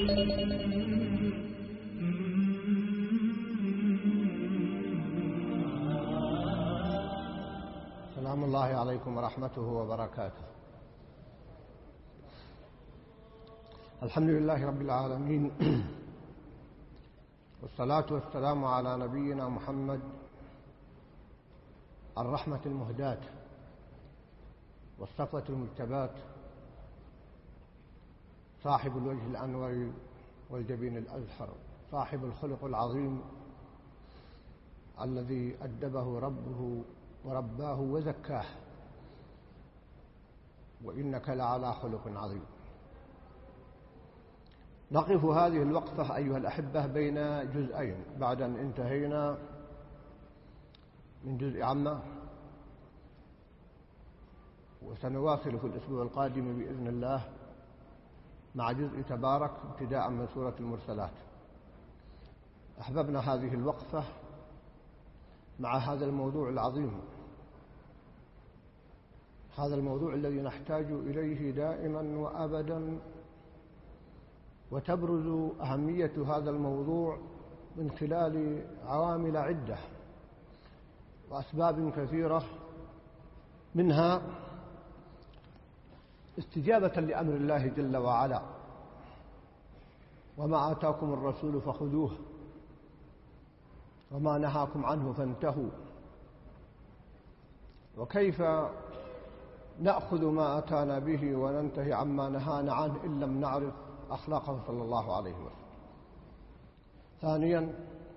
سلام الله عليكم ورحمته وبركاته. الحمد لله رب العالمين، والصلاة والسلام على نبينا محمد الرحمة المهداة والصفوة المجتباة، صاحب الوجه الأنور والجبين الأزهر، صاحب الخلق العظيم الذي أدبه ربه ورباه وزكاه، وإنك لعلى خلق عظيم. نقف هذه الوقفة أيها الأحبة بين جزئين بعد أن انتهينا من جزء عامة، وسنواصل في الأسبوع القادم بإذن الله مع جزء تبارك ابتداء من سورة المرسلات. أحببنا هذه الوقفة مع هذا الموضوع العظيم، هذا الموضوع الذي نحتاج إليه دائما وأبدا، وتبرز أهمية هذا الموضوع من خلال عوامل عدة وأسباب كثيرة، منها استجابة لأمر الله جل وعلا: وما آتاكم الرسول فخذوه وما نهاكم عنه فانتهوا. وكيف نأخذ ما أتانا به وننتهي عما نهانا عنه إن لم نعرف أخلاقه صلى الله عليه وسلم. ثانيا،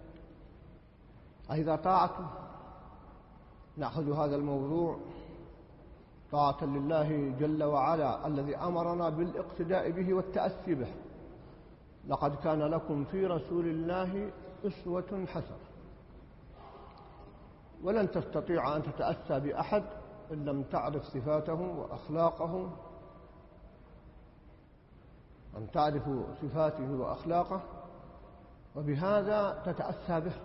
أيضا طاعته، نأخذ هذا الموضوع طاعة لله جل وعلا الذي أمرنا بالاقتداء به والتأسي به: لقد كان لكم في رسول الله أسوة حسنة. ولن تستطيع أن تتأسى بأحد إن لم تعرف صفاته وأخلاقه، أن تعرف صفاته وأخلاقه وبهذا تتأسى به.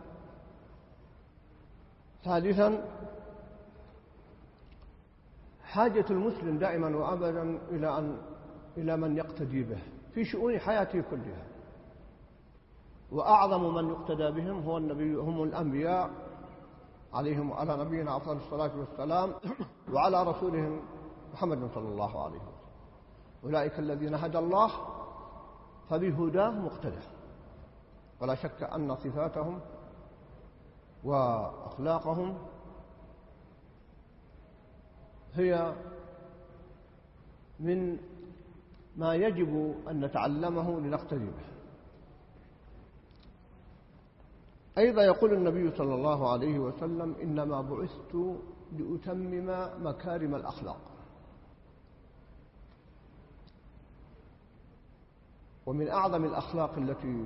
ثالثا، حاجة المسلم دائما وأبدا إلى من يقتدي به في شؤون حياته كلها، وأعظم من يقتدى بهم هم الأنبياء عليهم وعلى نبينا أفضل الصلاة والسلام، وعلى رسولهم محمد صلى الله عليه وسلم. أولئك الذين هدى الله فبهداه مقتدى. ولا شك أن صفاتهم وأخلاقهم هي من ما يجب أن نتعلمه لنقتدي به. أيضا يقول النبي صلى الله عليه وسلم: إنما بعثت لأتمم مكارم الأخلاق. ومن أعظم الأخلاق التي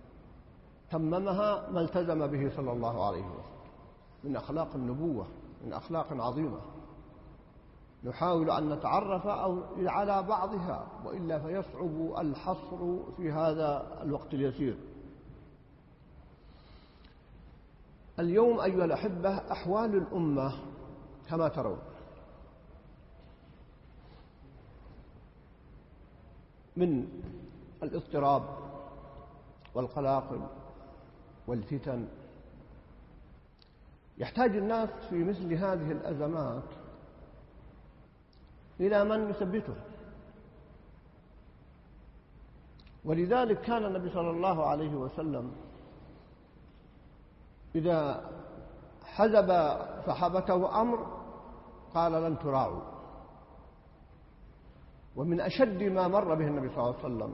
تممها ما التزم به صلى الله عليه وسلم من أخلاق النبوة، من أخلاق عظيمة نحاول أن نتعرف على بعضها، وإلا فيصعب الحصر في هذا الوقت اليسير. اليوم أيها الأحبة أحوال الأمة كما ترون، من الاضطراب والقلاقل والفتن، يحتاج الناس في مثل هذه الأزمات إلى من يثبته. ولذلك كان النبي صلى الله عليه وسلم إذا حزب صحابته أمر قال: لن تراعوا. ومن أشد ما مر به النبي صلى الله عليه وسلم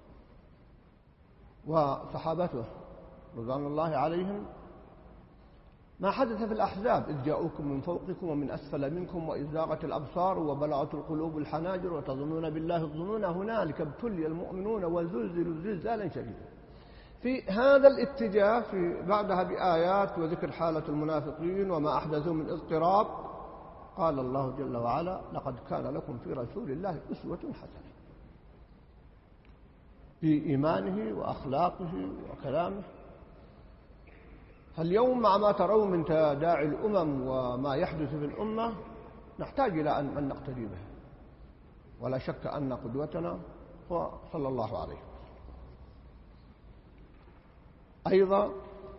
وصحابته رضوان الله عليهم ما حدث في الأحزاب: إذ جاءوكم من فوقكم ومن أسفل منكم وإذ زاغت الأبصار وبلغت القلوب الحناجر وتظنون بالله الظنون هنالك ابتلي المؤمنون وزلزلوا زلزالا شديدا. في هذا الاتجاه في بعدها بآيات وذكر حالة المنافقين وما أحدثوا من اضطراب، قال الله جل وعلا: لقد كان لكم في رسول الله أسوة حسنة، في إيمانه وأخلاقه وكلامه. فاليوم مع ما ترون من تداعي الأمم وما يحدث في الأمة نحتاج إلى أن نقتدي به، ولا شك أن قدوتنا هو صلى الله عليه وسلم. أيضا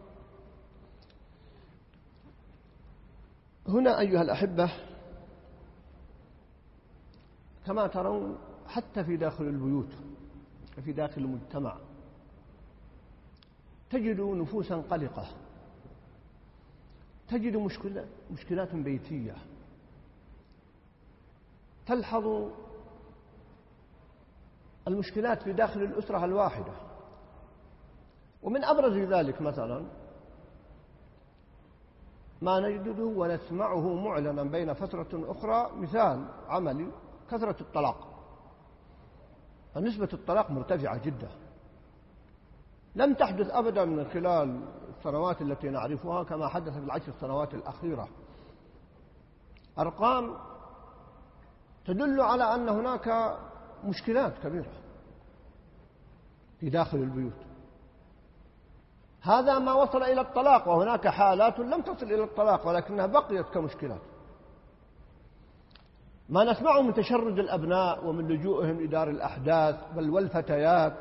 هنا أيها الأحبة كما ترون حتى في داخل البيوت وفي داخل المجتمع تجد نفوسا قلقة، تجد مشكلات بيتية، تلحظ المشكلات في داخل الأسرة الواحدة. ومن أبرز ذلك مثلا ما نجده ونسمعه معلنا بين فترة أخرى، مثال عملي كثرة الطلاق. فنسبة الطلاق مرتفعة جدا، لم تحدث أبدا من خلال السنوات التي نعرفها كما حدث في العشر سنوات الأخيرة. أرقام تدل على أن هناك مشكلات كبيرة في داخل البيوت. هذا ما وصل إلى الطلاق، وهناك حالات لم تصل إلى الطلاق ولكنها بقيت كمشكلات. ما نسمعه من تشرد الأبناء ومن لجوئهم لدار الأحداث بل والفتيات،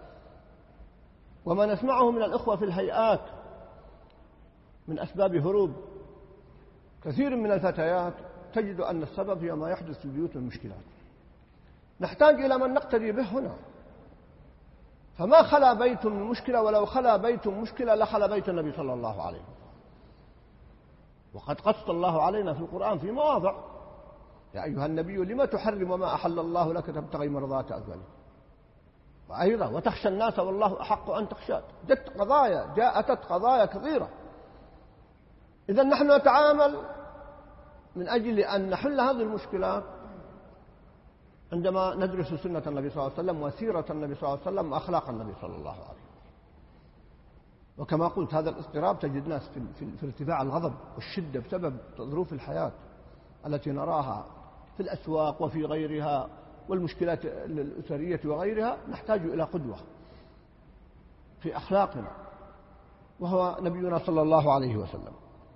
وما نسمعه من الإخوة في الهيئات من أسباب هروب كثير من الفتيات، تجد أن السبب هي ما يحدث في البيوت من مشكلات. نحتاج إلى من نقتدي به هنا. فما خلا بيت من مشكلة، ولو خلا بيت مشكلة لخلا بيت النبي صلى الله عليه وسلم. وقد قص الله علينا في القرآن في مواضع: يا أيها النبي لما تحرم ما أحل الله لك تبتغي مرضات أزواجك. وأيضا وتخشى الناس والله أحق أن تخشاه. جاءت قضايا كثيرة. إذا نحن نتعامل من أجل أن نحل هذه المشكلات عندما ندرس سنة النبي صلى الله عليه وسلم وسيرة النبي صلى الله عليه وسلم وأخلاق النبي صلى الله عليه وسلم. وكما قلت هذا الاضطراب تجد ناس في ارتفاع الغضب والشدة بسبب ظروف الحياة التي نراها في الأسواق وفي غيرها والمشكلات الأسرية وغيرها. نحتاج إلى قدوة في أخلاقنا وهو نبينا صلى الله عليه وسلم.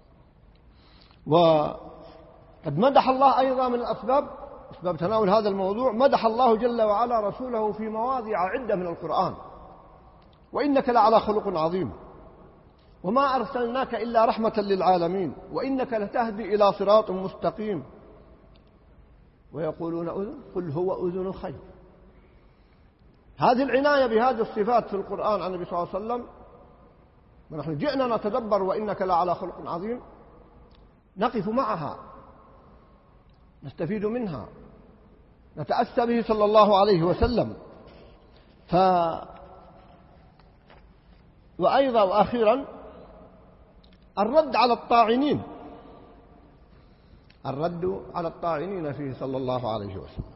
وقد مدح الله أيضا من أسباب تناول هذا الموضوع، مدح الله جل وعلا رسوله في مواضع عدة من القرآن: وإنك لعلى خلق عظيم، وما أرسلناك إلا رحمة للعالمين، وإنك لتهدي إلى صراط مستقيم، ويقولون أذن قل هو أذن خير. هذه العناية بهذه الصفات في القرآن عن النبي صلى الله عليه وسلم، ونحن جئنا نتدبر وإنك لعلى خلق عظيم، نقف معها، نستفيد منها، نتأسى به صلى الله عليه وسلم. وأيضا وأخيرا الرد على الطاعنين فيه صلى الله عليه وسلم.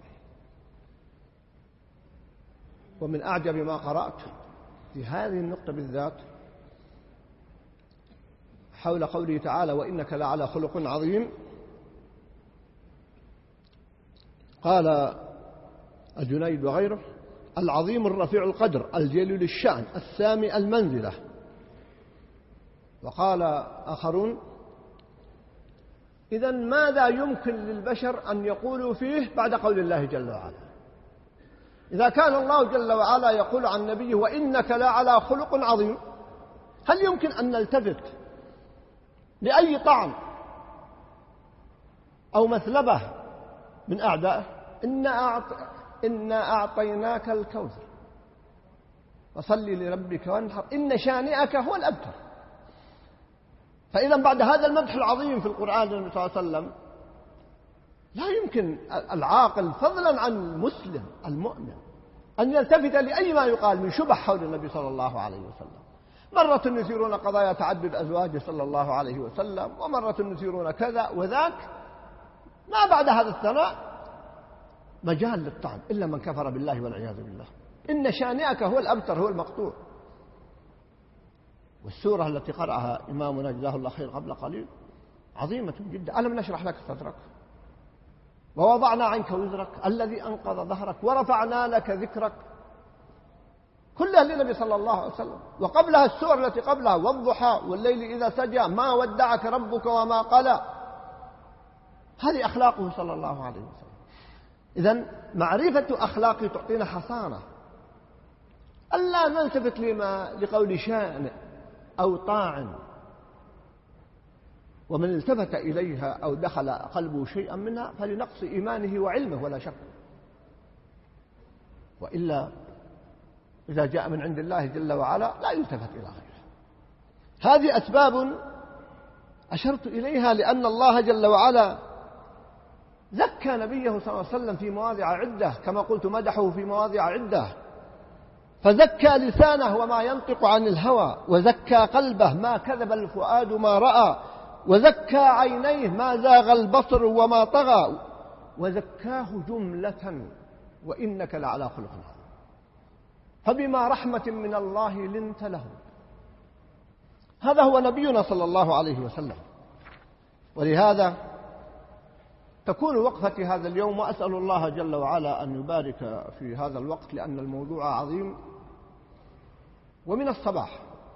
ومن أعجب ما قرأت في هذه النقطة بالذات حول قوله تعالى: وإنك لعلى خلق عظيم، قال الجنيد وغيره: العظيم الرفيع القدر الجليل الشأن السامي المنزلة. وقال آخرون: إذن ماذا يمكن للبشر أن يقولوا فيه بعد قول الله جل وعلا؟ إذا كان الله جل وعلا يقول عن نبيه: وإنك لعلى خلق عظيم، هل يمكن أن نلتفت لأي طعن أو مثلبة من أعدائه؟ إنا أعطيناك الكوثر فصل لربك وانحر إن شانئك هو الأبتر. فإذا بعد هذا المدح العظيم في القرآن للنبي صلى الله عليه وسلم لا يمكن العاقل فضلا عن المسلم المؤمن أن يلتفت لأي ما يقال من شبه حول النبي صلى الله عليه وسلم. مرة يثيرون قضايا تعدد أزواجه صلى الله عليه وسلم، ومرة يثيرون كذا وذاك. ما بعد هذا الثناء مجال للطعن إلا من كفر بالله والعياذ بالله. إن شانئك هو الأبتر، هو المقطوع. والسورة التي قرأها إمامنا جزاه الله خير قبل قليل عظيمة جدا: ألم نشرح لك صدرك ووضعنا عنك وزرك الذي أنقض ظهرك ورفعنا لك ذكرك. كلها للنبي صلى الله عليه وسلم. وقبلها السور التي قبلها: والضحى والليل إذا سجى ما ودعك ربك وما قلى. هذه أخلاقه صلى الله عليه وسلم. إذن معرفة أخلاقه تعطينا حصانة، ألا نلتفت لقول شأن أو طاع ومن التفت إليها أو دخل قلبه شيئا منها فلنقص إيمانه وعلمه ولا شك، وإلا إذا جاء من عند الله جل وعلا لا يلتفت إلى غيره. هذه أسباب أشرت إليها لأن الله جل وعلا زكى نبيه صلى الله عليه وسلم في مواضع عدة، كما قلت مدحه في مواضع عدة، فزكى لسانه وما ينطق عن الهوى، وزكى قلبه ما كذب الفؤاد ما رأى، وزكى عينيه ما زاغ البصر وما طغى، وزكاه جملة وإنك لعلى خلق عظيم. فبما رحمة من الله لنت له. هذا هو نبينا صلى الله عليه وسلم. ولهذا تكون وقفتي هذا اليوم، وأسأل الله جل وعلا أن يبارك في هذا الوقت لأن الموضوع عظيم، ومن الصباح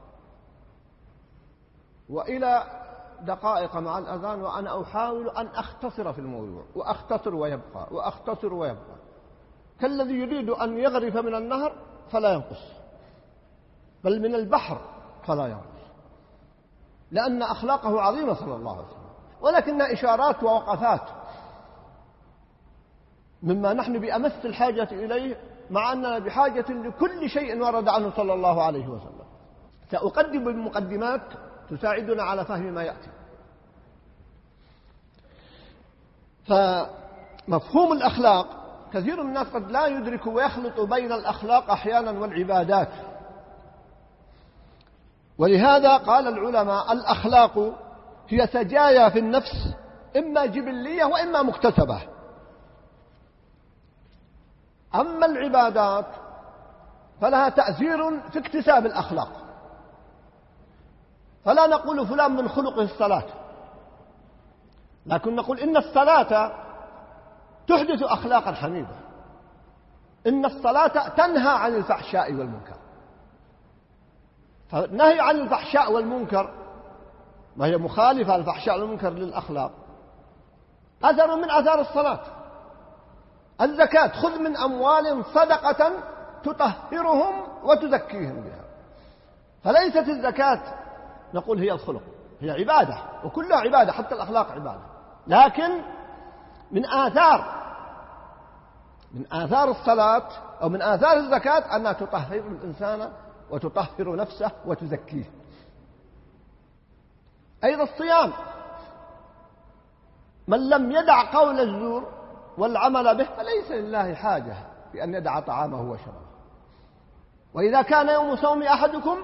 وإلى دقائق مع الأذان وأنا أحاول أن أختصر في الموضوع، وأختصر ويبقى وأختصر ويبقى، كالذي يريد أن يغرف من النهر فلا ينقص، بل من البحر فلا ينقص، لأن أخلاقه عظيمة صلى الله عليه وسلم، ولكنها إشارات ووقفات مما نحن بأمس الحاجة إليه، مع أننا بحاجة لكل شيء ورد عنه صلى الله عليه وسلم. سأقدم المقدمات تساعدنا على فهم ما يأتي. فمفهوم الأخلاق كثير من الناس قد لا يدرك ويخلط بين الأخلاق أحيانا والعبادات، ولهذا قال العلماء الأخلاق هي سجايا في النفس إما جبلية وإما مكتسبة. أما العبادات فلها تأثير في اكتساب الأخلاق، فلا نقول فلان من خلقه الصلاة، لكن نقول إن الصلاة تحدث أخلاقا حميدة، إن الصلاة تنهى عن الفحشاء والمنكر. فالنهي عن الفحشاء والمنكر ما هي مخالفة الفحشاء والمنكر للأخلاق، أثر من آثار الصلاة. الزكاة خذ من أموال صدقة تطهرهم وتزكيهم بها، فليست الزكاة نقول هي الخلق، هي عبادة وكلها عبادة، حتى الأخلاق عبادة، لكن من آثار الصلاة أو من آثار الزكاة أنها تطهر الإنسان وتطهر نفسه وتزكيه. أيضا الصيام، من لم يدع قول الزور والعمل به فليس لله حاجة في أن يدع طعامه وشرابه. وإذا كان يوم صوم أحدكم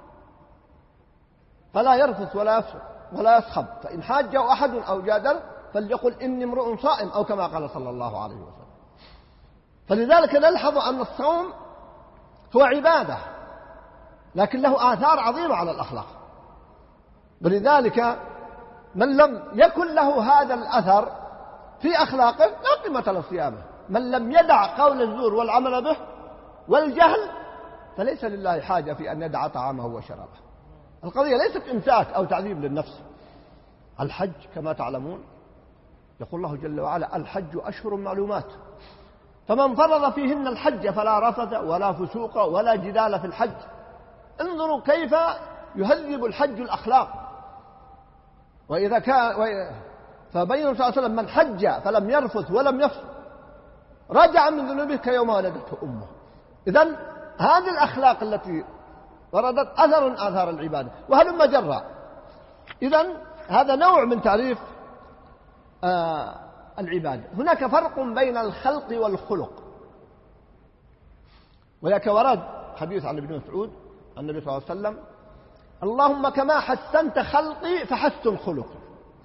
فلا يرفث ولا يسخب، فإن حاجه أحد أو جادل فليقل إني امرؤ صائم، أو كما قال صلى الله عليه وسلم. فلذلك نلحظ أن الصوم هو عبادة لكن له آثار عظيمة على الأخلاق، ولذلك من لم يكن له هذا الأثر في أخلاقه لا قيمة لصيامه. من لم يدع قول الزور والعمل به والجهل فليس لله حاجة في أن يدع طعامه وشرابه. القضية ليست إمساك أو تعذيب للنفس. الحج كما تعلمون يقول الله جل وعلا الحج أشهر معلومات، فمن فرض فيهن الحج فلا رفث ولا فسوق ولا جدال في الحج. انظروا كيف يهذب الحج الأخلاق. وإذا كان فبين صلى الله عليه وسلم من حج فلم يرفث ولم يفسق رجع من ذنوبه كيوم ولدته أمه. إذن هذه الأخلاق التي وردت آثار العبادة وهلم جرا. إذن هذا نوع من تعريف العبادة. هناك فرق بين الخلق والخلق، ولك ورد حديث عن ابن مسعود عن النبي صلى الله عليه وسلم اللهم كما حسنت خلقي فحسن خلقي.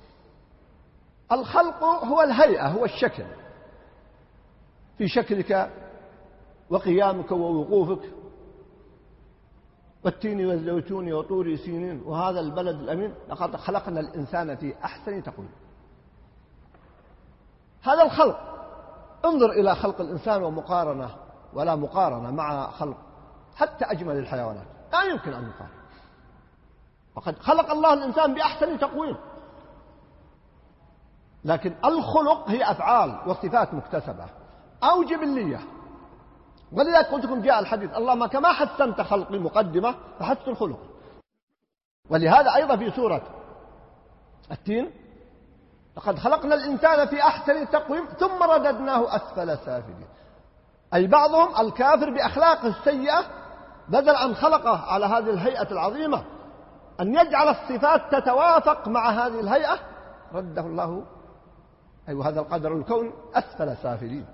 الخلق هو الهيئة، هو الشكل، في شكلك وقيامك ووقوفك، والتين والزيتون وطور سينين وهذا البلد الأمين لقد خلقنا الإنسان في أحسن تقويم. هذا الخلق. انظر إلى خلق الإنسان ومقارنة ولا مقارنة مع خلق حتى أجمل الحيوانات، لا يمكن أن يقارن. وقد خلق الله الإنسان بأحسن تقويم. لكن الخلق هي أفعال وصفات مكتسبة أو جبلية. ولذلك قلت لكم جاء الحديث اللهم كما حسنت خلقي مقدمة فحسن خلقي. ولهذا أيضا في سورة التين لقد خلقنا الإنسان في أحسن تقويم ثم رددناه أسفل سافلين. أي بعضهم الكافر بأخلاقه السيئة بدل أن خلقه على هذه الهيئة العظيمة أن يجعل الصفات تتوافق مع هذه الهيئة رده الله هذا القدر الكون أسفل سافلين.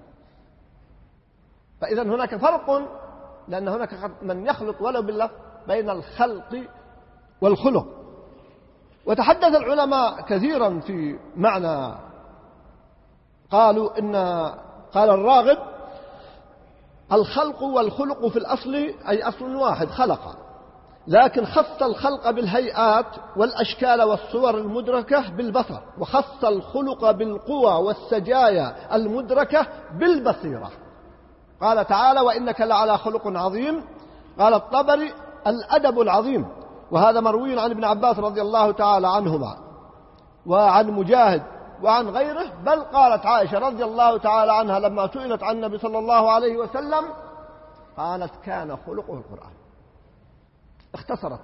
فإذا هناك فرق، لأن هناك من يخلط ولو بالله بين الخلق والخلق. وتحدث العلماء كثيرا في معنى، قالوا قال الراغب الخلق والخلق في الأصل أي أصل واحد خلق، لكن خص الخلق بالهيئات والأشكال والصور المدركة بالبصر، وخص الخلق بالقوى والسجايا المدركة بالبصيرة. قال تعالى وإنك لعلى خلق عظيم. قال الطبري الأدب العظيم، وهذا مروي عن ابن عباس رضي الله تعالى عنهما وعن مجاهد وعن غيره. بل قالت عائشة رضي الله تعالى عنها لما سئلت عن النبي صلى الله عليه وسلم قالت كان خلقه القرآن، اختصرت.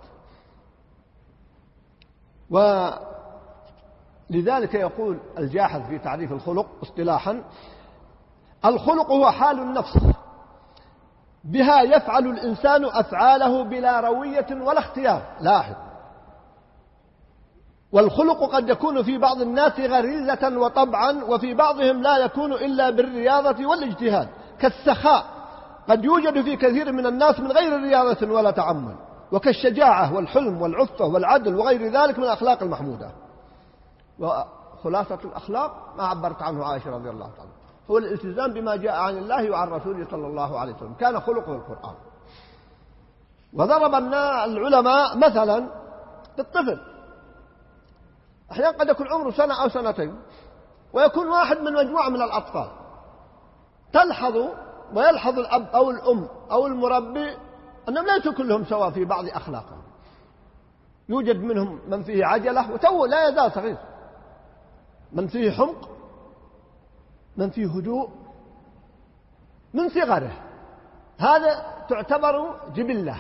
ولذلك يقول الجاحظ في تعريف الخلق اصطلاحا الخلق هو حال النفس بها يفعل الإنسان أفعاله بلا روية ولا اختيار. لاحظ، والخلق قد يكون في بعض الناس غريزة وطبعا، وفي بعضهم لا يكون إلا بالرياضة والاجتهاد، كالسخاء قد يوجد في كثير من الناس من غير رياضة ولا تعمل، وكالشجاعة والحلم والعفة والعدل وغير ذلك من الأخلاق المحمودة. وخلاصة الأخلاق ما عبرت عنه عائشة رضي الله عنها هو الالتزام بما جاء عن الله وعن رسوله صلى الله عليه وسلم، كان خلقه القرآن. وضرب العلماء مثلا بالطفل، أحيانا قد يكون عمره سنة أو سنتين ويكون واحد من مجموعة من الأطفال، تلحظ ويلحظ الأب أو الأم أو المربي أنهم ليسوا كلهم سواء في بعض أخلاقهم. يوجد منهم من فيه عجلة وتو لا يزال صغير، من فيه حمق، من فيه هدوء من صغره، هذا تعتبر جبلة.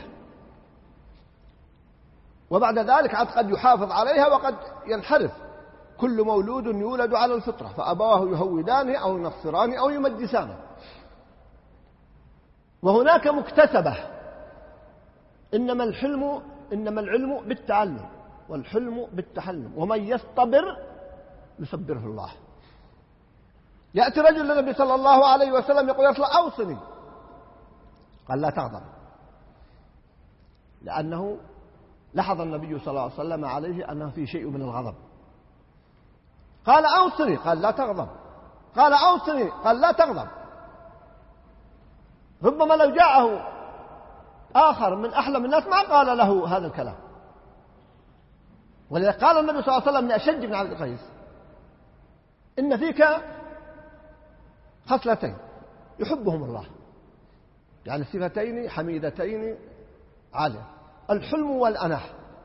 وبعد ذلك قد يحافظ عليها وقد ينحرف. كل مولود يولد على الفطرة فأبواه يهودانه أو ينصرانه أو يمجسانه. وهناك مكتسبة، إنما العلم بالتعلم والحلم بالتحلم، ومن يصطبر يصبره الله. يأتي رجل للنبي صلى الله عليه وسلم يقول يا رسول الله أوصني، قال لا تغضب، لأنه لاحظ النبي صلى الله عليه وسلم عليه أنه في شيء من الغضب. قال أوصني، قال لا تغضب، قال أوصني، قال لا تغضب. ربما لو جاءه آخر من أحلم الناس ما قال له هذا الكلام. ولذلك قال النبي صلى الله عليه وسلم لأشج بن عبد القيس إن فيك خصلتين يحبهم الله، يعني صفتين حميدتين عالية، الحلم والأناة.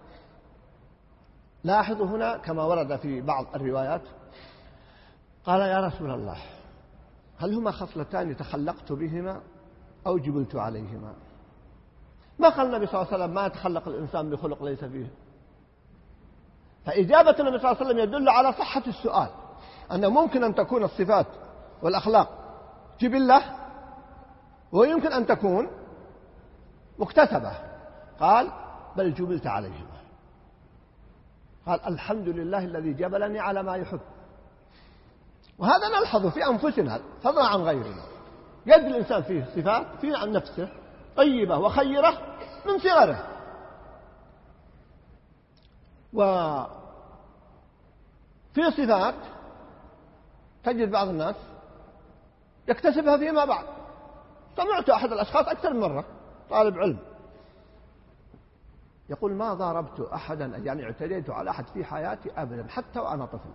لاحظوا هنا كما ورد في بعض الروايات قال يا رسول الله هل هما خصلتان تخلقت بهما أو جبلت عليهما؟ ما قال النبي صلى الله عليه وسلم ما يتخلق الإنسان بخلق ليس فيه. فإجابة النبي صلى الله عليه وسلم يدل على صحة السؤال، أنه ممكن أن تكون الصفات والأخلاق جبلة ويمكن أن تكون مكتسبة. قال بل جبلت عليهما. قال الحمد لله الذي جبلني على ما يحب. وهذا نلحظه في أنفسنا فضلا عن غيرنا. يجد الإنسان فيه صفات فيه عن نفسه طيبة وخيرة من صغره، وفي صفات تجد بعض الناس يكتسبها فيما بعد. سمعت أحد الأشخاص أكثر من مرة طالب علم يقول ما ضربت أحدا، يعني اعتديت على أحد في حياتي أبدا حتى وأنا طفل.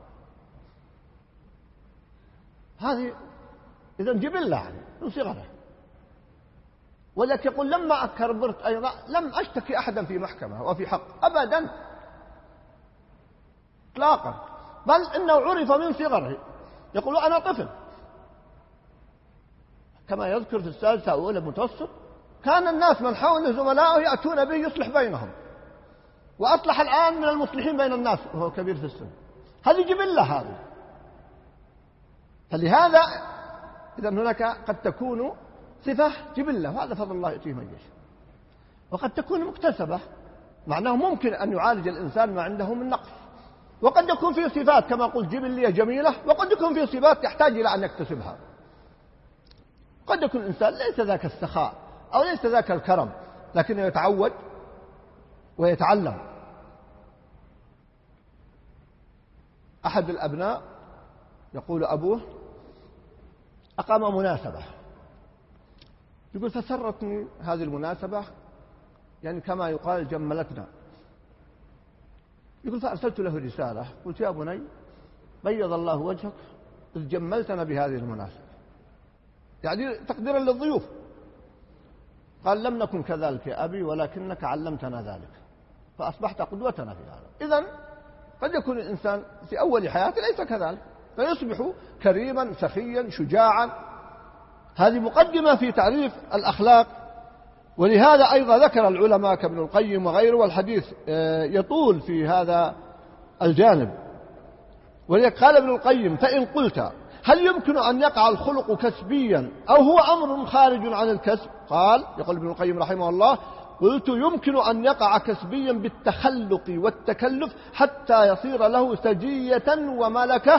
هذه إذن جبلة يعني من صغره. ولكن يقول لما كبرت أيضا لم أشتكي أحدا في محكمة وفي حق أبدا إطلاقا، بل إنه عرف من صغره. يقول أنا طفل، كما يذكر في السادسة أو أولى متوسط كان الناس من حوله زملائه يأتون به يصلح بينهم، وأصلح الآن من المصلحين بين الناس وهو كبير في السن. هذه جبلة هذه. فلهذا إذا هناك قد تكون صفة جبلة، وهذا فضل الله يؤتيه من يشاء، وقد تكون مكتسبة، معناه ممكن أن يعالج الإنسان ما عنده من نقص. وقد يكون فيه صفات كما قلت جبلية جميلة، وقد يكون فيه صفات يحتاج إلى أن يكتسبها. قد يكون الإنسان ليس ذاك السخاء أو ليس ذاك الكرم، لكنه يتعود ويتعلم. أحد الأبناء يقول أبوه أقام مناسبة، يقول فسرتني هذه المناسبة، يعني كما يقال جملتنا. يقول فأرسلت له رسالة قلت يا بني بيض الله وجهك إذ جملتنا بهذه المناسبة، يعني تقديرا للضيوف. قال لم نكن كذلك يا أبي ولكنك علمتنا ذلك فأصبحت قدوتنا في هذا. إذن قد يكون الإنسان في أول حياته ليس كذلك فيصبح كريما سخيا شجاعا. هذه مقدمة في تعريف الأخلاق. ولهذا أيضا ذكر العلماء كابن القيم وغيره، والحديث يطول في هذا الجانب. ولذلك قال ابن القيم فإن قلت هل يمكن أن يقع الخلق كسبيا أو هو أمر خارج عن الكسب؟ قال يقول ابن القيم رحمه الله قلت يمكن أن يقع كسبيا بالتخلق والتكلف حتى يصير له سجية وملكة.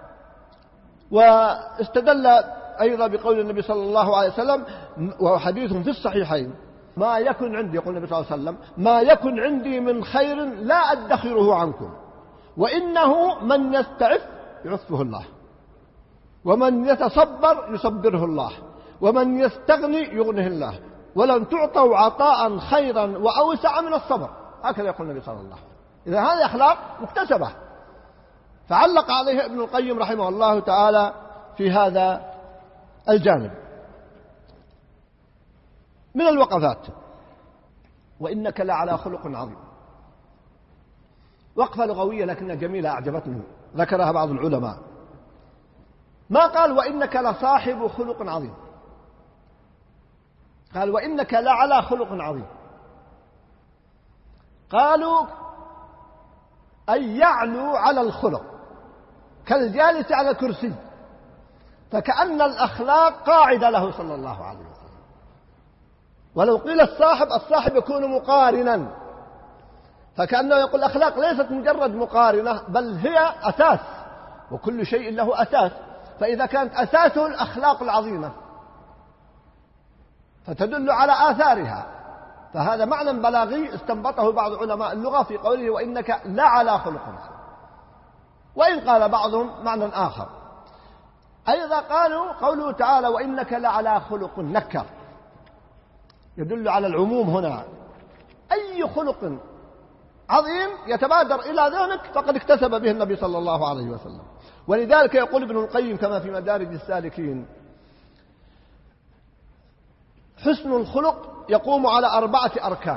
واستدل أيضا بقول النبي صلى الله عليه وسلم وهو حديث في الصحيحين ما يكن عندي، يقول النبي صلى الله عليه وسلم ما يكن عندي من خير لا أدخره عنكم، وإنه من يستعف يعفه الله، ومن يتصبر يصبره الله، ومن يستغني يغنه الله، ولن تعطوا عطاء خيرا وأوسع من الصبر. هكذا يقول النبي صلى الله عليه وسلم. إذا هذه أخلاق مكتسبة. فعلق عليها ابن القيم رحمه الله تعالى في هذا الجانب. من الوقفات وإنك لعلى خلق عظيم، وقفة لغوية لكنها جميلة أعجبتني، ذكرها بعض العلماء. ما قال وإنك لصاحب خلق عظيم، قال وإنك لعلى خلق عظيم. قالوا أي يعلو على الخلق كالجالس على الكرسي، فكأن الأخلاق قاعدة له صلى الله عليه وسلم. ولو قيل الصاحب يكون مقارنا، فكأنه يقول الأخلاق ليست مجرد مقارنة بل هي أساس، وكل شيء له أساس. فإذا كانت أساسه الأخلاق العظيمة فتدل على آثارها، فهذا معنى بلاغي استنبطه بعض علماء اللغة في قوله وإنك لعلى خلق عظيم. وإن قال بعضهم معنى آخر أيضا قالوا قوله تعالى وإنك لعلى خلق نكر يدل على العموم هنا. أي خلق عظيم يتبادر إلى ذلك فقد اكتسب به النبي صلى الله عليه وسلم. ولذلك يقول ابن القيم كما في مدارج السالكين حسن الخلق يقوم على 4 أركان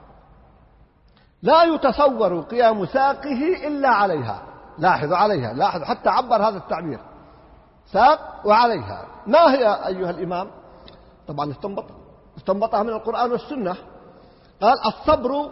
لا يتصور قيام ساقه إلا عليها. لاحظوا عليها، لاحظوا حتى عبر هذا التعبير ساق وعليها. ما هي أيها الإمام؟ طبعا استنبطها من القرآن والسنة. قال الصبر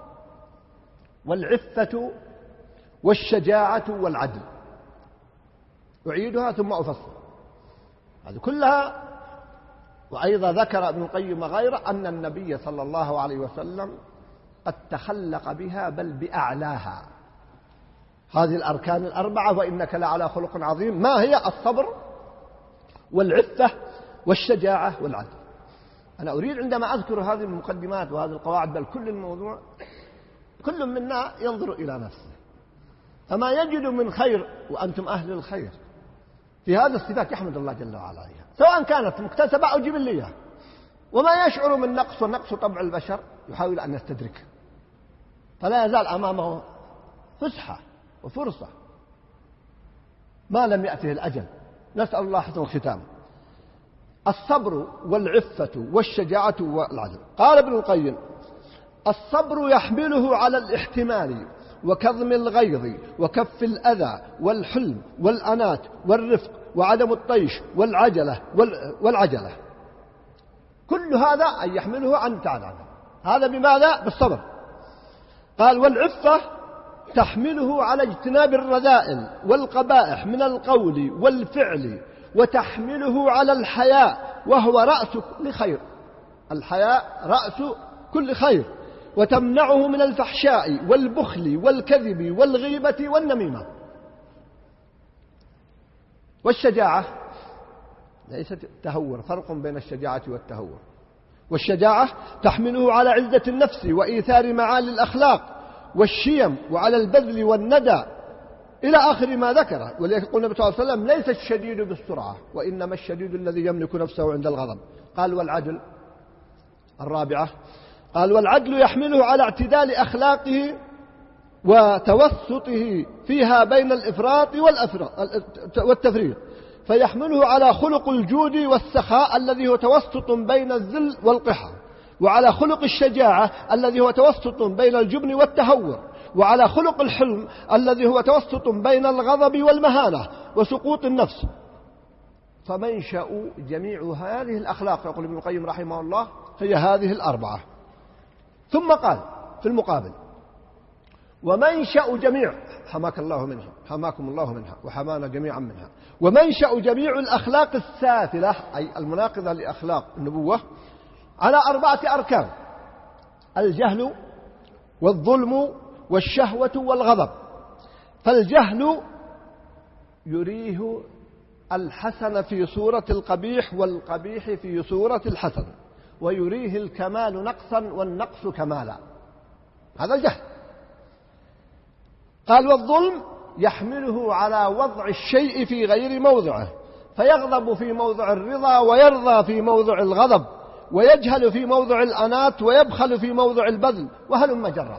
والعفة والشجاعة والعدل. أعيدها ثم أفصل هذه كلها. وأيضا ذكر ابن القيم غيره أن النبي صلى الله عليه وسلم قد تخلق بها بل بأعلاها. هذه الأركان 4 وإنك لعلى خلق عظيم ما هي؟ الصبر والعفة والشجاعة والعدل. أنا أريد عندما أذكر هذه المقدمات وهذه القواعد بل كل الموضوع كل منا ينظر إلى نفسه، فما يجد من خير وأنتم أهل الخير في هذه الصفات يحمد الله جل وعلا عليها، سواء كانت مكتسبة أو جبلية. وما يشعر من نقص ونقص طبع البشر يحاول أن يستدركه، فلا يزال أمامه فسحة وفرصة ما لم يأته الأجل. نسأل الله حسن الختام. الصبر والعفة والشجاعة والعدل. قال ابن القيم الصبر يحمله على الاحتمال وكظم الغيظ وكف الأذى والحلم والأنات والرفق وعدم الطيش والعجلة كل هذا أن يحمله عن تعالى. هذا بماذا؟ بالصبر. قال والعفة تحمله على اجتناب الرذائل والقبائح من القول والفعل، وتحمله على الحياء وهو رأس كل خير. الحياء رأس كل خير. وتمنعه من الفحشاء والبخل والكذب والغيبة والنميمة. والشجاعة ليست التهور، فرق بين الشجاعة والتهور. والشجاعة تحمله على عزة النفس وإيثار معالي الأخلاق والشيم، وعلى البذل والندى إلى آخر ما ذكره. وليقول النبي صلى الله عليه وسلم ليس الشديد بالسرعة، وإنما الشديد الذي يملك نفسه عند الغضب. قال والعدل الرابعة، قال والعدل يحمله على اعتدال أخلاقه وتوسطه فيها بين الإفراط والتفريط، فيحمله على خلق الجود والسخاء الذي هو توسط بين الذل والقحة، وعلى خلق الشجاعة الذي هو توسط بين الجبن والتهور، وعلى خلق الحلم الذي هو توسط بين الغضب والمهانة وسقوط النفس. فمنشأ جميع هذه الأخلاق، يقول ابن القيم رحمه الله، هي هذه الأربعة. ثم قال في المقابل ومنشأ جميع، حماك الله منها، حماكم الله منها وحمانا جميعا منها، ومنشأ جميع الأخلاق السافلة أي المناقضة لأخلاق النبوة على 4 أركان: الجهل والظلم والشهوة والغضب. فالجهل يريه الحسن في صورة القبيح والقبيح في صورة الحسن، ويريه الكمال نقصا والنقص كمالا، هذا الجهل. قال والظلم يحمله على وضع الشيء في غير موضعه، فيغضب في موضع الرضا ويرضى في موضع الغضب، ويجهل في موضع الأنات ويبخل في موضع البذل، وهلم جرا.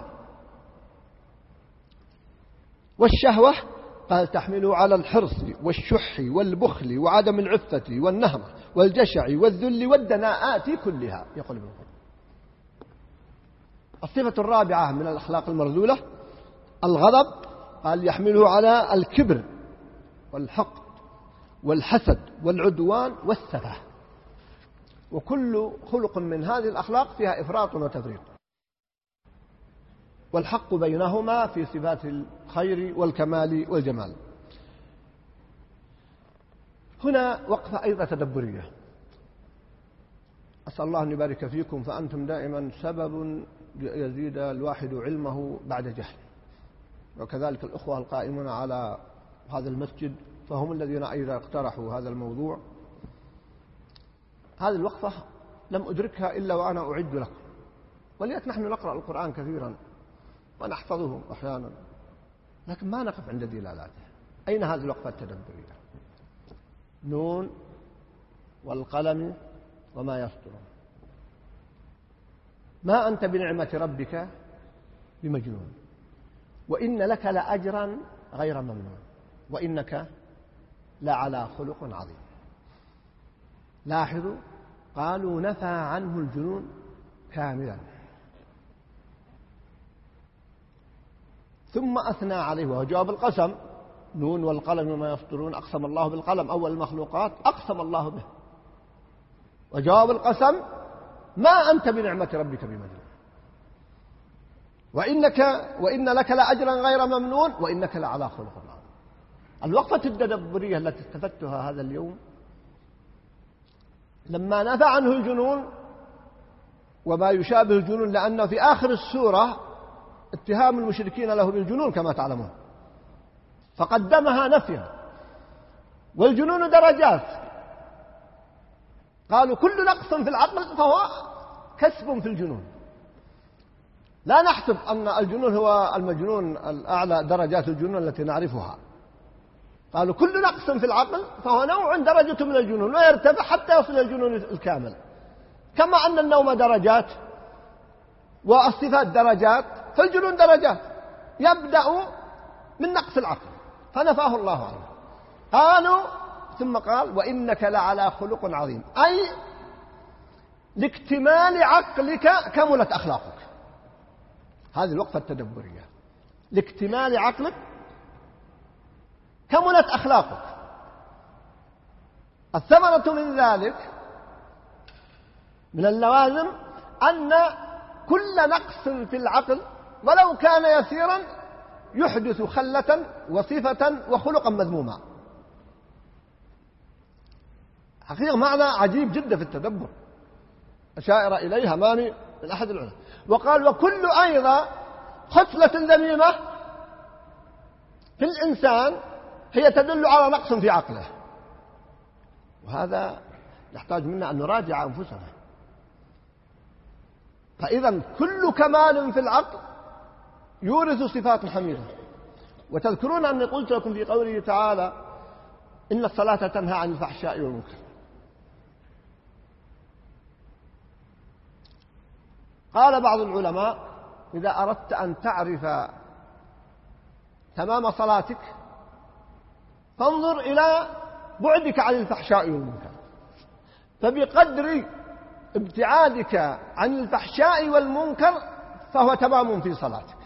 والشهوة قال تحمله على الحرص والشح والبخل وعدم العفة والنهمة والجشع والذل والدناءات كلها. يقول ابن القيم الصفة الرابعة من الأخلاق المرذولة الغضب، قال يحمله على الكبر والحقد والحسد والعدوان والسفه. وكل خلق من هذه الأخلاق فيها إفراط وتفريط، والحق بينهما في صفات الخير والكمال والجمال. هنا وقفة أيضا تدبرية، أسأل الله أن يبارك فيكم، فأنتم دائما سبب يزيد الواحد علمه بعد جهل، وكذلك الأخوة القائمون على هذا المسجد فهم الذين أيضا اقترحوا هذا الموضوع. هذه الوقفة لم أدركها إلا وأنا أعد لكم، ولذلك نحن نقرأ القرآن كثيرا ونحفظه أحيانا، لكن ما نقف عند دلالاته. أين هذه الوقفة التدبرية؟ نون والقلم وما يسطرون، ما أنت بنعمة ربك بمجنون، وإن لك لأجرا غير ممنون، وإنك لعلى خلق عظيم. لاحظوا قالوا نفى عنه الجنون كاملا، ثم أثنى عليه وهو جواب القسم. نون والقلم وما يسطرون، أقسم الله بالقلم أول المخلوقات، أقسم الله به. وجواب القسم ما أنت بنعمة ربك بمجنون، وإن لك لأجرا غير ممنون، وإنك لعلى خلق عظيم. الوقفة التدبرية التي استفدتها هذا اليوم لما نفى عنه الجنون وما يشابه الجنون، لأنه في آخر السورة اتهام المشركين له بالجنون كما تعلمون، فقدمها نفيا. والجنون درجات، قالوا كل نقص في العقل فهو كسب في الجنون. لا نحسب أن الجنون هو المجنون الأعلى درجات الجنون التي نعرفها. قالوا كل نقص في العقل فهو نوع درجة من الجنون، ويرتفع حتى يصل إلى الجنون الكامل. كما أن النوم درجات والصفات درجات، فالجنون درجات يبدأ من نقص العقل، فنفاه الله عنه. قالوا ثم قال وإنك لعلى خلق عظيم، أي لاكتمال عقلك كملت أخلاقك. هذه الوقفة التدبرية، لاكتمال عقلك كملت أخلاقك. الثمرة من ذلك من اللوازم أن كل نقص في العقل ولو كان يسيرا يحدث خلة وصفة وخلقا مذموما. حقيقة معنى عجيب جدا في التدبر أشار إليها ماني من أحد العلماء، وقال وكل أيضا خصلة ذميمة في الإنسان هي تدل على نقص في عقله، وهذا يحتاج منا أن نراجع أنفسنا. فإذا كل كمال في العقل يورث صفات حميدة. وتذكرون أني قلت لكم في قوله تعالى إن الصلاة تنهى عن الفحشاء والمنكر. قال بعض العلماء إذا أردت أن تعرف تمام صلاتك فانظر إلى بعدك عن الفحشاء والمنكر، فبقدر ابتعادك عن الفحشاء والمنكر فهو تمام في صلاتك،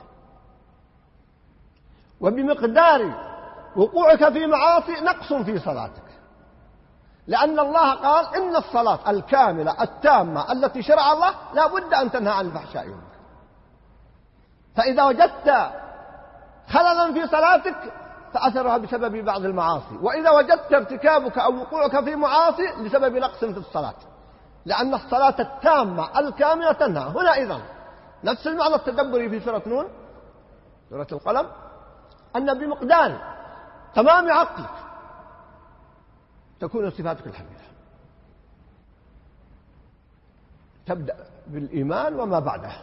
وبمقدار وقوعك في معاصي نقص في صلاتك، لأن الله قال إن الصلاة الكاملة التامة التي شرع الله لا بد أن تنهى عن الفحشاء والمنكر. فإذا وجدت خللا في صلاتك فأثرها بسبب بعض المعاصي، وإذا وجدت ارتكابك أو وقوعك في معاصي لسبب نقص في الصلاة، لأن الصلاة التامة الكاملة تنهى. هنا إذن نفس المعنى التدبري في سورة نون سورة القلم، أن بمقدار تمام عقلك تكون صفاتك الحميدة، تبدأ بالإيمان وما بعده.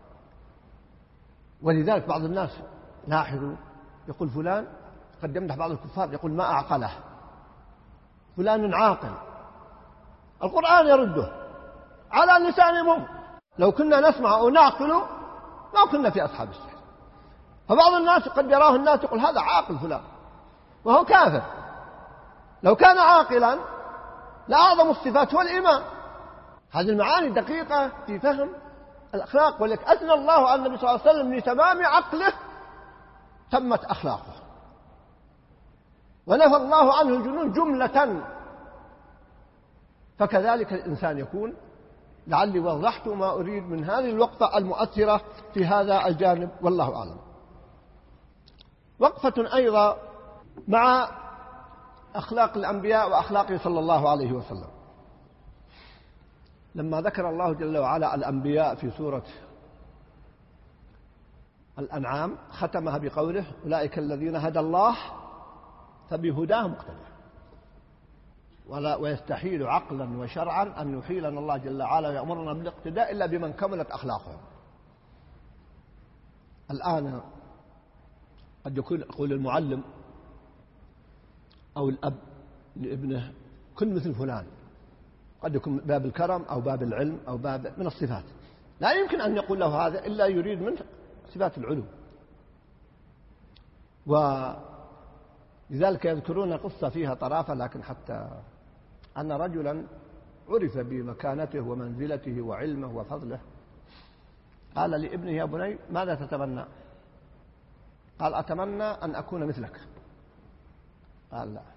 ولذلك بعض الناس لاحظوا يقول فلان قد يمدح بعض الكفار يقول ما أعقله، فلان عاقل، القرآن يرده على لسانهم. لو كنا نسمع أو نعقل ما كنا في أصحاب السحر. فبعض الناس قد يراه الناس يقول هذا عاقل فلان وهو كافر. لو كان عاقلا لأعظم الصفات هو الإيمان. هذه المعاني دقيقة في فهم الأخلاق، ولك أثنى الله على النبي صلى الله عليه وسلم لتمام عقله تمت أخلاقه، ونفى الله عنه الجنون جملة. فكذلك الإنسان يكون. لعلي وضحت ما أريد من هذه الوقفة المؤثرة في هذا الجانب، والله أعلم. وقفة أيضا مع أخلاق الأنبياء وأخلاقه صلى الله عليه وسلم. لما ذكر الله جل وعلا الأنبياء في سورة الأنعام ختمها بقوله أولئك الذين هدى الله فبهداه مقتدى. ويستحيل عقلا وشرعا أن يحيلنا الله جل وعلا ويأمرنا بالاقتداء إلا بمن كملت أخلاقهم. الآن قد يقول المعلم أو الأب لابنه كن مثل فلان، قد يكون باب الكرم أو باب العلم أو باب من الصفات، لا يمكن أن يقول له هذا إلا يريد منه صفات العلو. ولذلك يذكرون قصة فيها طرافة، لكن حتى أن رجلا عرف بمكانته ومنزلته وعلمه وفضله، قال لابنه يا بني ماذا تتمنى؟ قال أتمنى أن أكون مثلك. قال لا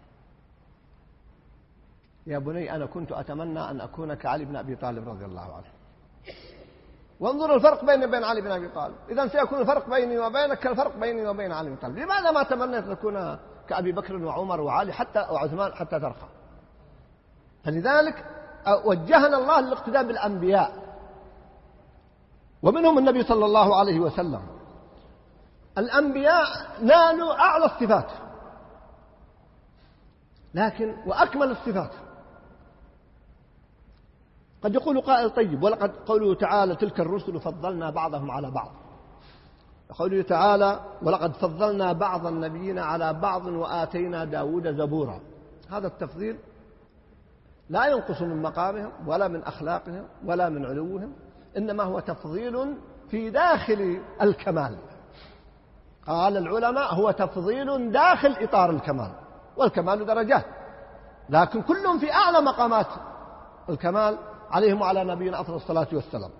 يا بني أنا كنت أتمنى أن أكون كعلي بن أبي طالب رضي الله عنه. وانظروا الفرق بيني وبين علي بن أبي طالب، إذن سيكون الفرق بيني وبينك كالفرق بيني وبين علي بن طالب. لماذا ما تمنيت أن تكون كأبي بكر وعمر وعلي حتى وعثمان حتى ترقى؟ فلذلك وجهنا الله للاقتداء بالأنبياء، ومنهم النبي صلى الله عليه وسلم. الأنبياء نالوا أعلى الصفات لكن وأكمل الصفات. قد يقول قائل طيب ولقد قوله تعالى تلك الرسل فضلنا بعضهم على بعض، قوله تعالى ولقد فضلنا بعض النبيين على بعض وآتينا داود زبورا، هذا التفضيل لا ينقص من مقامهم ولا من أخلاقهم ولا من علوهم، إنما هو تفضيل في داخل الكمال. قال العلماء هو تفضيل داخل إطار الكمال، والكمال درجات، لكن كلهم في أعلى مقامات الكمال عليهم وعلى نبينا أفضل الصلاة والسلام.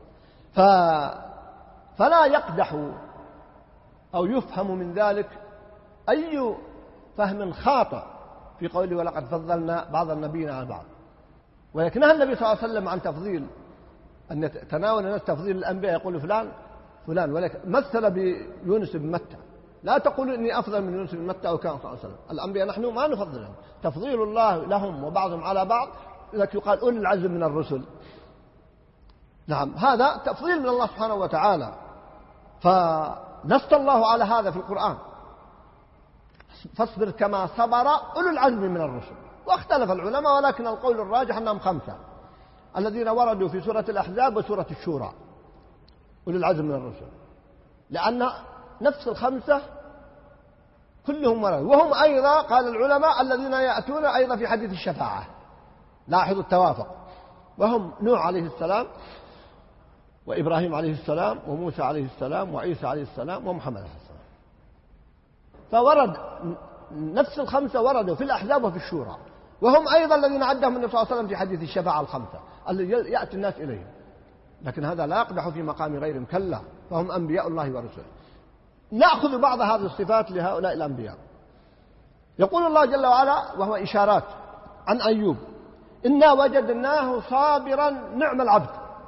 فلا يقدح أو يفهم من ذلك أي فهم خاطئ في قوله ولقد فضلنا بعض النبيين على بعض. ولكن نهى النبي صلى الله عليه وسلم عن تفضيل، أن تناول الناس تفضيل الأنبياء، يقول فلان فلان، ولكن مثل بيونس بن متى. لا تقولوا إني أفضل من يونس بن متى أو كان صلى الله عليه وسلم. الأنبياء نحن ما نفضلهم، تفضيل الله لهم وبعضهم على بعض، لذلك يقال أولي العزم من الرسل. نعم، هذا تفضيل من الله سبحانه وتعالى، فنص الله على هذا في القرآن: فاصبر كما صبر أولو العزم من الرسل. واختلف العلماء، ولكن القول الراجح أنهم 5 الذين وردوا في سورة الأحزاب وسورة الشورى، أولو العزم من الرسل، لأن نفس 5 كلهم ورد، وهم أيضا قال العلماء الذين يأتون أيضا في حديث الشفاعة. لاحظوا التوافق، وهم نوح عليه السلام وإبراهيم عليه السلام وموسى عليه السلام وعيسى عليه السلام ومحمد عليه السلام. فورد نفس 5 وردوا في الأحزاب وفي الشورى، وهم أيضا الذين عدهم النبي صلى الله عليه وسلم في حديث الشفاعة 5 الذي يأتي الناس إليهم. لكن هذا لا يقدح في مقام غيرهم، كلا، فهم أنبياء الله ورسله. نأخذ بعض هذه الصفات لهؤلاء الأنبياء. يقول الله جل وعلا وهو إشارات عن أيوب: إنا وجدناه صابرا نعم العبد.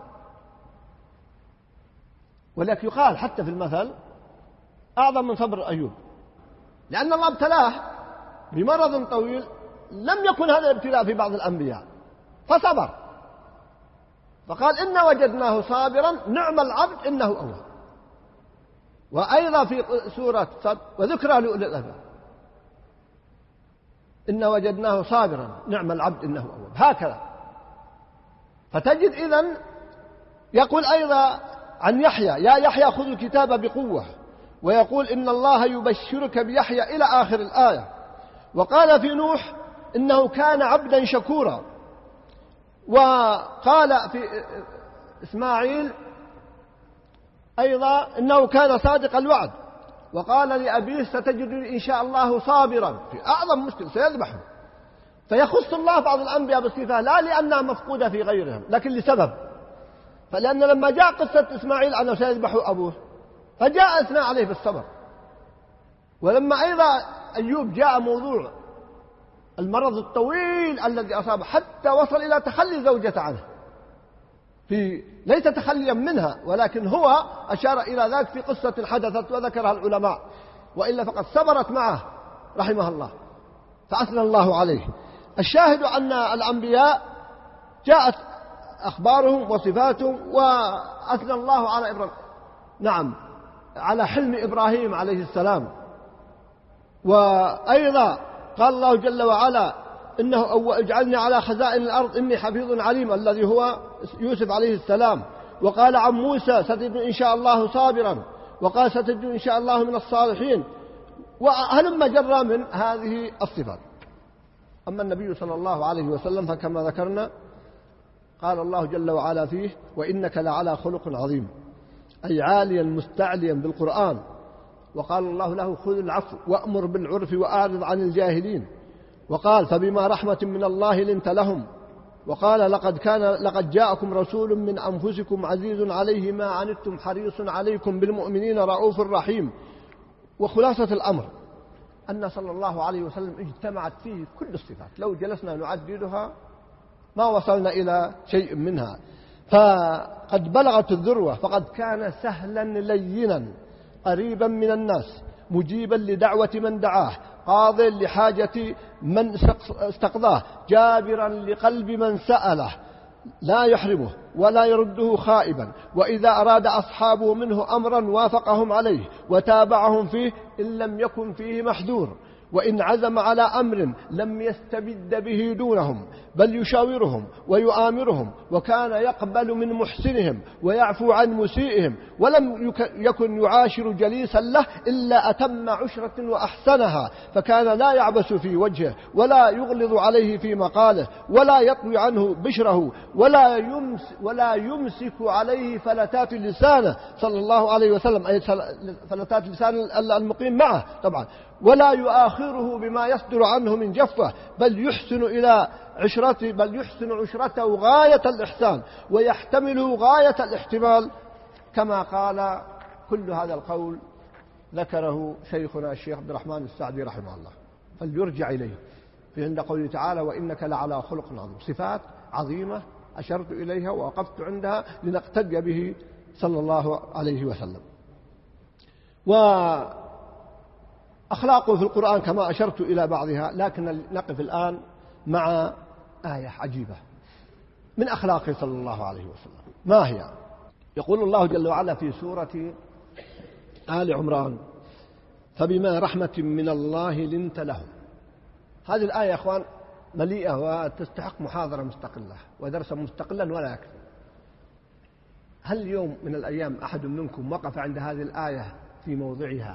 ولكن يقال حتى في المثل أعظم من صبر أيوب، لأن الله ابتلاه بمرض طويل لم يكن هذا الابتلاء في بعض الأنبياء فصبر، فقال إنا وجدناه صابرا نعم العبد إنه أواب. وأيضا في سورة صد: وذكرى لأولي الألباب إنا وجدناه صابرا نعم العبد إنه أواب، هكذا. فتجد إذن يقول أيضا عن يحيى: يا يحيى خذ الكتاب بقوة، ويقول إن الله يبشرك بيحيى إلى آخر الآية. وقال في نوح إنه كان عبدا شكورا. وقال في إسماعيل أيضا إنه كان صادق الوعد. وقال لأبيه: ستجدني إن شاء الله صابرا في أعظم مشكل سيذبحه. فيخص الله بعض الأنبياء بالصفة لا لأنها مفقودة في غيرهم، لكن لسبب. فلأن لما جاء قصة إسماعيل أنه سيذبح أبوه فجاء أثناء عليه بالصبر. ولما أيضا أيوب جاء موضوع المرض الطويل الذي أصابه حتى وصل إلى تخلي زوجته عنه، ليس تخليا منها، ولكن هو أشار إلى ذلك في قصة حدثت وذكرها العلماء، وإلا فقد صبرت معه رحمه الله فأثنى الله عليه. الشاهد أن الأنبياء جاءت أخبارهم وصفاتهم، وأثنى الله على إبراهيم، نعم، على حلم إبراهيم عليه السلام. وأيضا قال الله جل وعلا: إنه اجعلني على خزائن الأرض إني حفيظ عليم، الذي هو يوسف عليه السلام. وقال عن موسى: ستجدني إن شاء الله صابرا. وقال: ستجدني إن شاء الله من الصالحين. وهلما جرى من هذه الصفات. أما النبي صلى الله عليه وسلم فكما ذكرنا قال الله جل وعلا فيه: وإنك لعلى خلق عظيم، أي عاليا مستعليا بالقرآن. وقال الله له: خذ العفو وأمر بالعرف وأعرض عن الجاهلين. وقال: فبما رحمة من الله لنت لهم. وقال: لقد جاءكم رسول من أنفسكم عزيز عليه ما عنتم حريص عليكم بالمؤمنين رؤوف رحيم. وخلاصة الأمر أن صلى الله عليه وسلم اجتمعت فيه كل الصفات، لو جلسنا نعددها ما وصلنا إلى شيء منها. فقد بلغت الذروة، فقد كان سهلا لينا قريبا من الناس، مجيبا لدعوة من دعاه، قاض لحاجة من استقضاه، جابرا لقلب من سأله، لا يحرمه ولا يرده خائبا. وإذا أراد أصحابه منه أمرا وافقهم عليه وتابعهم فيه إن لم يكن فيه محذور. وإن عزم على أمر لم يستبد به دونهم، بل يشاورهم ويؤامرهم، وكان يقبل من محسنهم ويعفو عن مسيئهم. ولم يكن يعاشر جليسا له إلا أتم عشرة وأحسنها، فكان لا يعبس في وجهه ولا يغلظ عليه في مقاله ولا يطوي عنه بشره ولا يمسك عليه فلتات لسانه صلى الله عليه وسلم، أي فلتات لسان المقيم معه طبعا، ولا يؤاخره بما يصدر عنه من جفة، بل يحسن عشرته غاية الإحسان ويحتمله غاية الاحتمال. كما قال كل هذا القول ذكره شيخنا الشيخ عبد الرحمن السعدي رحمه الله، فليرجع إليه في عند قوله تعالى: وإنك لعلى خلق عظيم. صفات عظيمة أشرت إليها ووقفت عندها لنقتدي به صلى الله عليه وسلم. وأخلاقه في القرآن كما أشرت إلى بعضها، لكن نقف الآن مع آية عجيبة من أخلاقه صلى الله عليه وسلم. ما هي؟ يقول الله جل وعلا في سورة آل عمران: فبما رحمة من الله لنت لهم. هذه الآية يا أخوان مليئة وتستحق محاضرة مستقلة ودرسا مستقلا ولا يكفي. هل اليوم من الأيام أحد منكم وقف عند هذه الآية في موضعها؟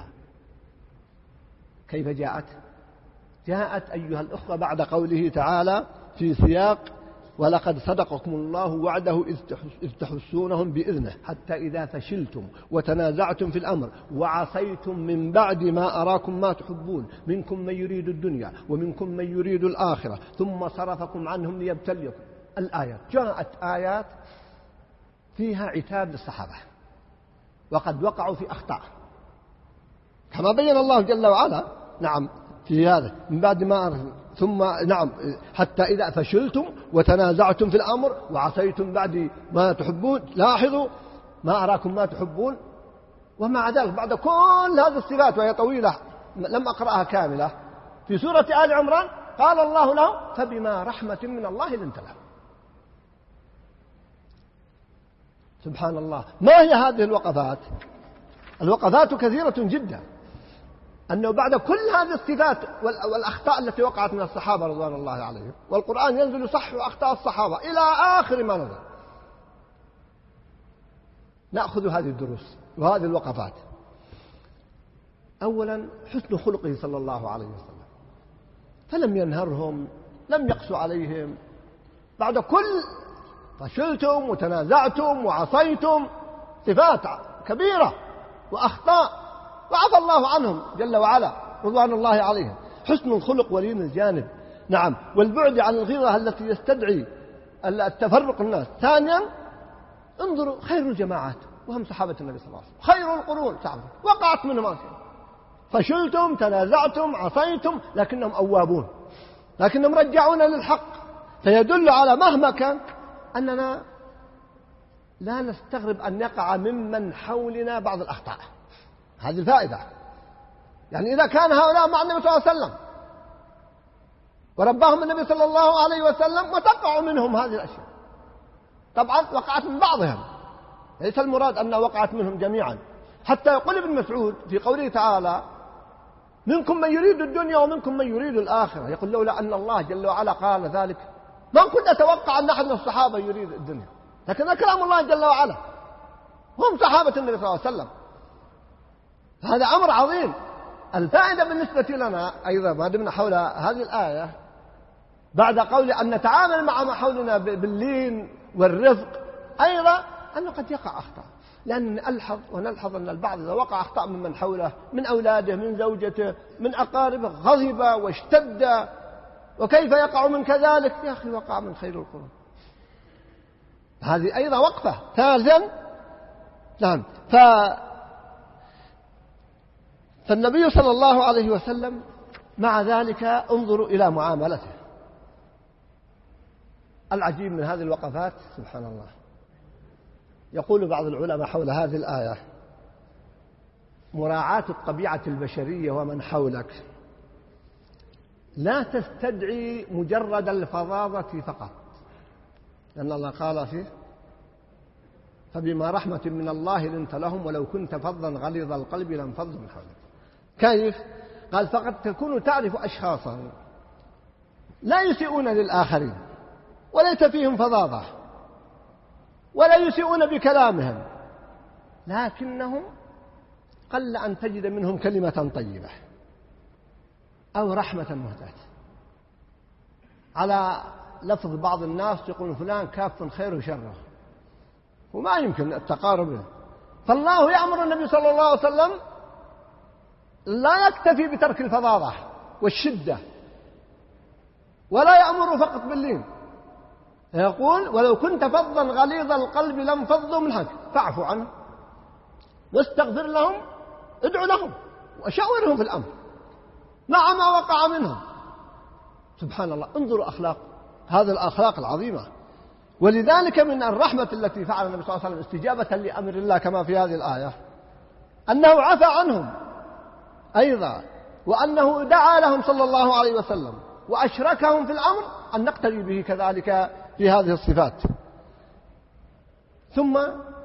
كيف جاءت؟ جاءت أيها الأخوة بعد قوله تعالى في سياق: ولقد صدقكم الله وعده إذ تحسونهم بإذنه حتى إذا فشلتم وتنازعتم في الأمر وعصيتم من بعد ما أراكم ما تحبون منكم من يريد الدنيا ومنكم من يريد الآخرة ثم صرفكم عنهم ليبتليكم. الآيات جاءت آيات فيها عتاب للصحابة وقد وقعوا في أخطاء كما بين الله جل وعلا. نعم في هذا من بعد ما ثم نعم حتى إذا فشلتم وتنازعتم في الأمر وعصيتم بعد ما تحبون. لاحظوا ما أراكم ما تحبون. ومع ذلك بعد كل هذه الصفات وهي طويلة لم أقرأها كاملة في سورة آل عمران قال الله له: فبما رحمة من الله لنت لهم. سبحان الله. ما هي هذه الوقفات؟ الوقفات كثيرة جدا، أنه بعد كل هذه الصفات والأخطاء التي وقعت من الصحابة رضوان الله عليهم، والقرآن ينزل يصحح أخطاء الصحابة إلى آخر ما نزل، نأخذ هذه الدروس وهذه الوقفات. أولا حسن خلقه صلى الله عليه وسلم، فلم ينهرهم، لم يقسوا عليهم بعد كل فشلتم وتنازعتم وعصيتم، صفات كبيرة وأخطاء، وعفى الله عنهم جل وعلا رضوان الله عليهم. حسن الخلق ولين الجانب، نعم، والبعد عن الغيرة التي يستدعي التفرق الناس. ثانيا انظروا خير الجماعات وهم صحابة النبي صلى الله عليه وسلم، خير القرون صحابة وقعت منهم أشياء، فشلتم تنازعتم عصيتم لكنهم أوابون، لكنهم رجعون للحق. فيدل على مهما كان أننا لا نستغرب أن يقع ممن حولنا بعض الأخطاء. هذه الفائدة. يعني إذا كان هؤلاء مع النبي صلى الله عليه وسلم ورباهم النبي صلى الله عليه وسلم وتقع منهم هذه الأشياء، طبعا وقعت من بعضهم، ليس المراد أنها وقعت منهم جميعا. حتى يقول ابن مسعود في قوله تعالى: منكم من يريد الدنيا ومنكم من يريد الآخرة، يقول لولا أن الله جل وعلا قال ذلك ما كنت أتوقع أن أحد من الصحابة يريد الدنيا، لكن كلام الله جل وعلا، هم صحابة النبي صلى الله عليه وسلم. هذا أمر عظيم. الفائدة بالنسبة لنا أيضا ما دمنا حول هذه الآية بعد قول أن نتعامل مع ما حولنا باللين والرفق، أيضا أنه قد يقع أخطاء، لأن نلحظ أن البعض إذا وقع أخطاء ممن حوله من أولاده من زوجته من أقاربه غضب واشتد، وكيف يقع من كذلك؟ يا أخي وقع من خير القرون. هذه أيضا وقفة. ثالثا نعم فالنبي صلى الله عليه وسلم مع ذلك انظروا إلى معاملته. العجيب من هذه الوقفات سبحان الله، يقول بعض العلماء حول هذه الآية: مراعاة الطبيعة البشرية ومن حولك لا تستدعي مجرد الفظاظة فقط، لأن الله قال فيه: فبما رحمة من الله لنت لهم ولو كنت فظا غليظ القلب لانفضوا من حولك. كيف؟ قال: فقد تكون تعرف أشخاصا لا يسيئون للآخرين وليس فيهم فظاظة ولا يسيئون بكلامهم، لكنهم قل أن تجد منهم كلمة طيبة أو رحمة مهداة. على لفظ بعض الناس يقول فلان كاف خير شره، وما يمكن التقارب له. فالله يأمر النبي صلى الله عليه وسلم لا يكتفي بترك الفظاظة والشدة، ولا يأمر فقط باللين، يقول: ولو كنت فظا غليظ القلب لانفضوا من حولك فاعف عنه واستغفر لهم، ادعو لهم وشاورهم في الأمر مع ما وقع منهم. سبحان الله. انظروا أخلاق، هذه الأخلاق العظيمة. ولذلك من الرحمة التي فعل النبي صلى الله عليه وسلم استجابة لأمر الله كما في هذه الآية أنه عفى عنهم أيضا، وأنه دعا لهم صلى الله عليه وسلم وأشركهم في الأمر أن نقتدي به كذلك في هذه الصفات. ثم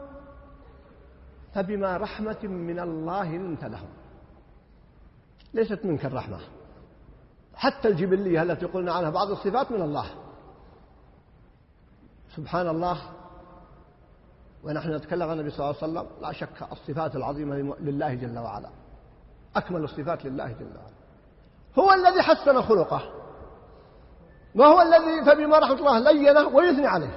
فبما رحمة من الله لنت لهم. ليست منك الرحمة، حتى الجبلية التي قلنا عنها بعض الصفات من الله سبحان الله. ونحن نتكلم عن النبي صلى الله عليه وسلم لا شك الصفات العظيمة لله جل وعلا، أكمل الصفات لله جل وعلا، هو الذي حسن خلقه، وهو الذي فبما رحمة الله لينه ويثني عليه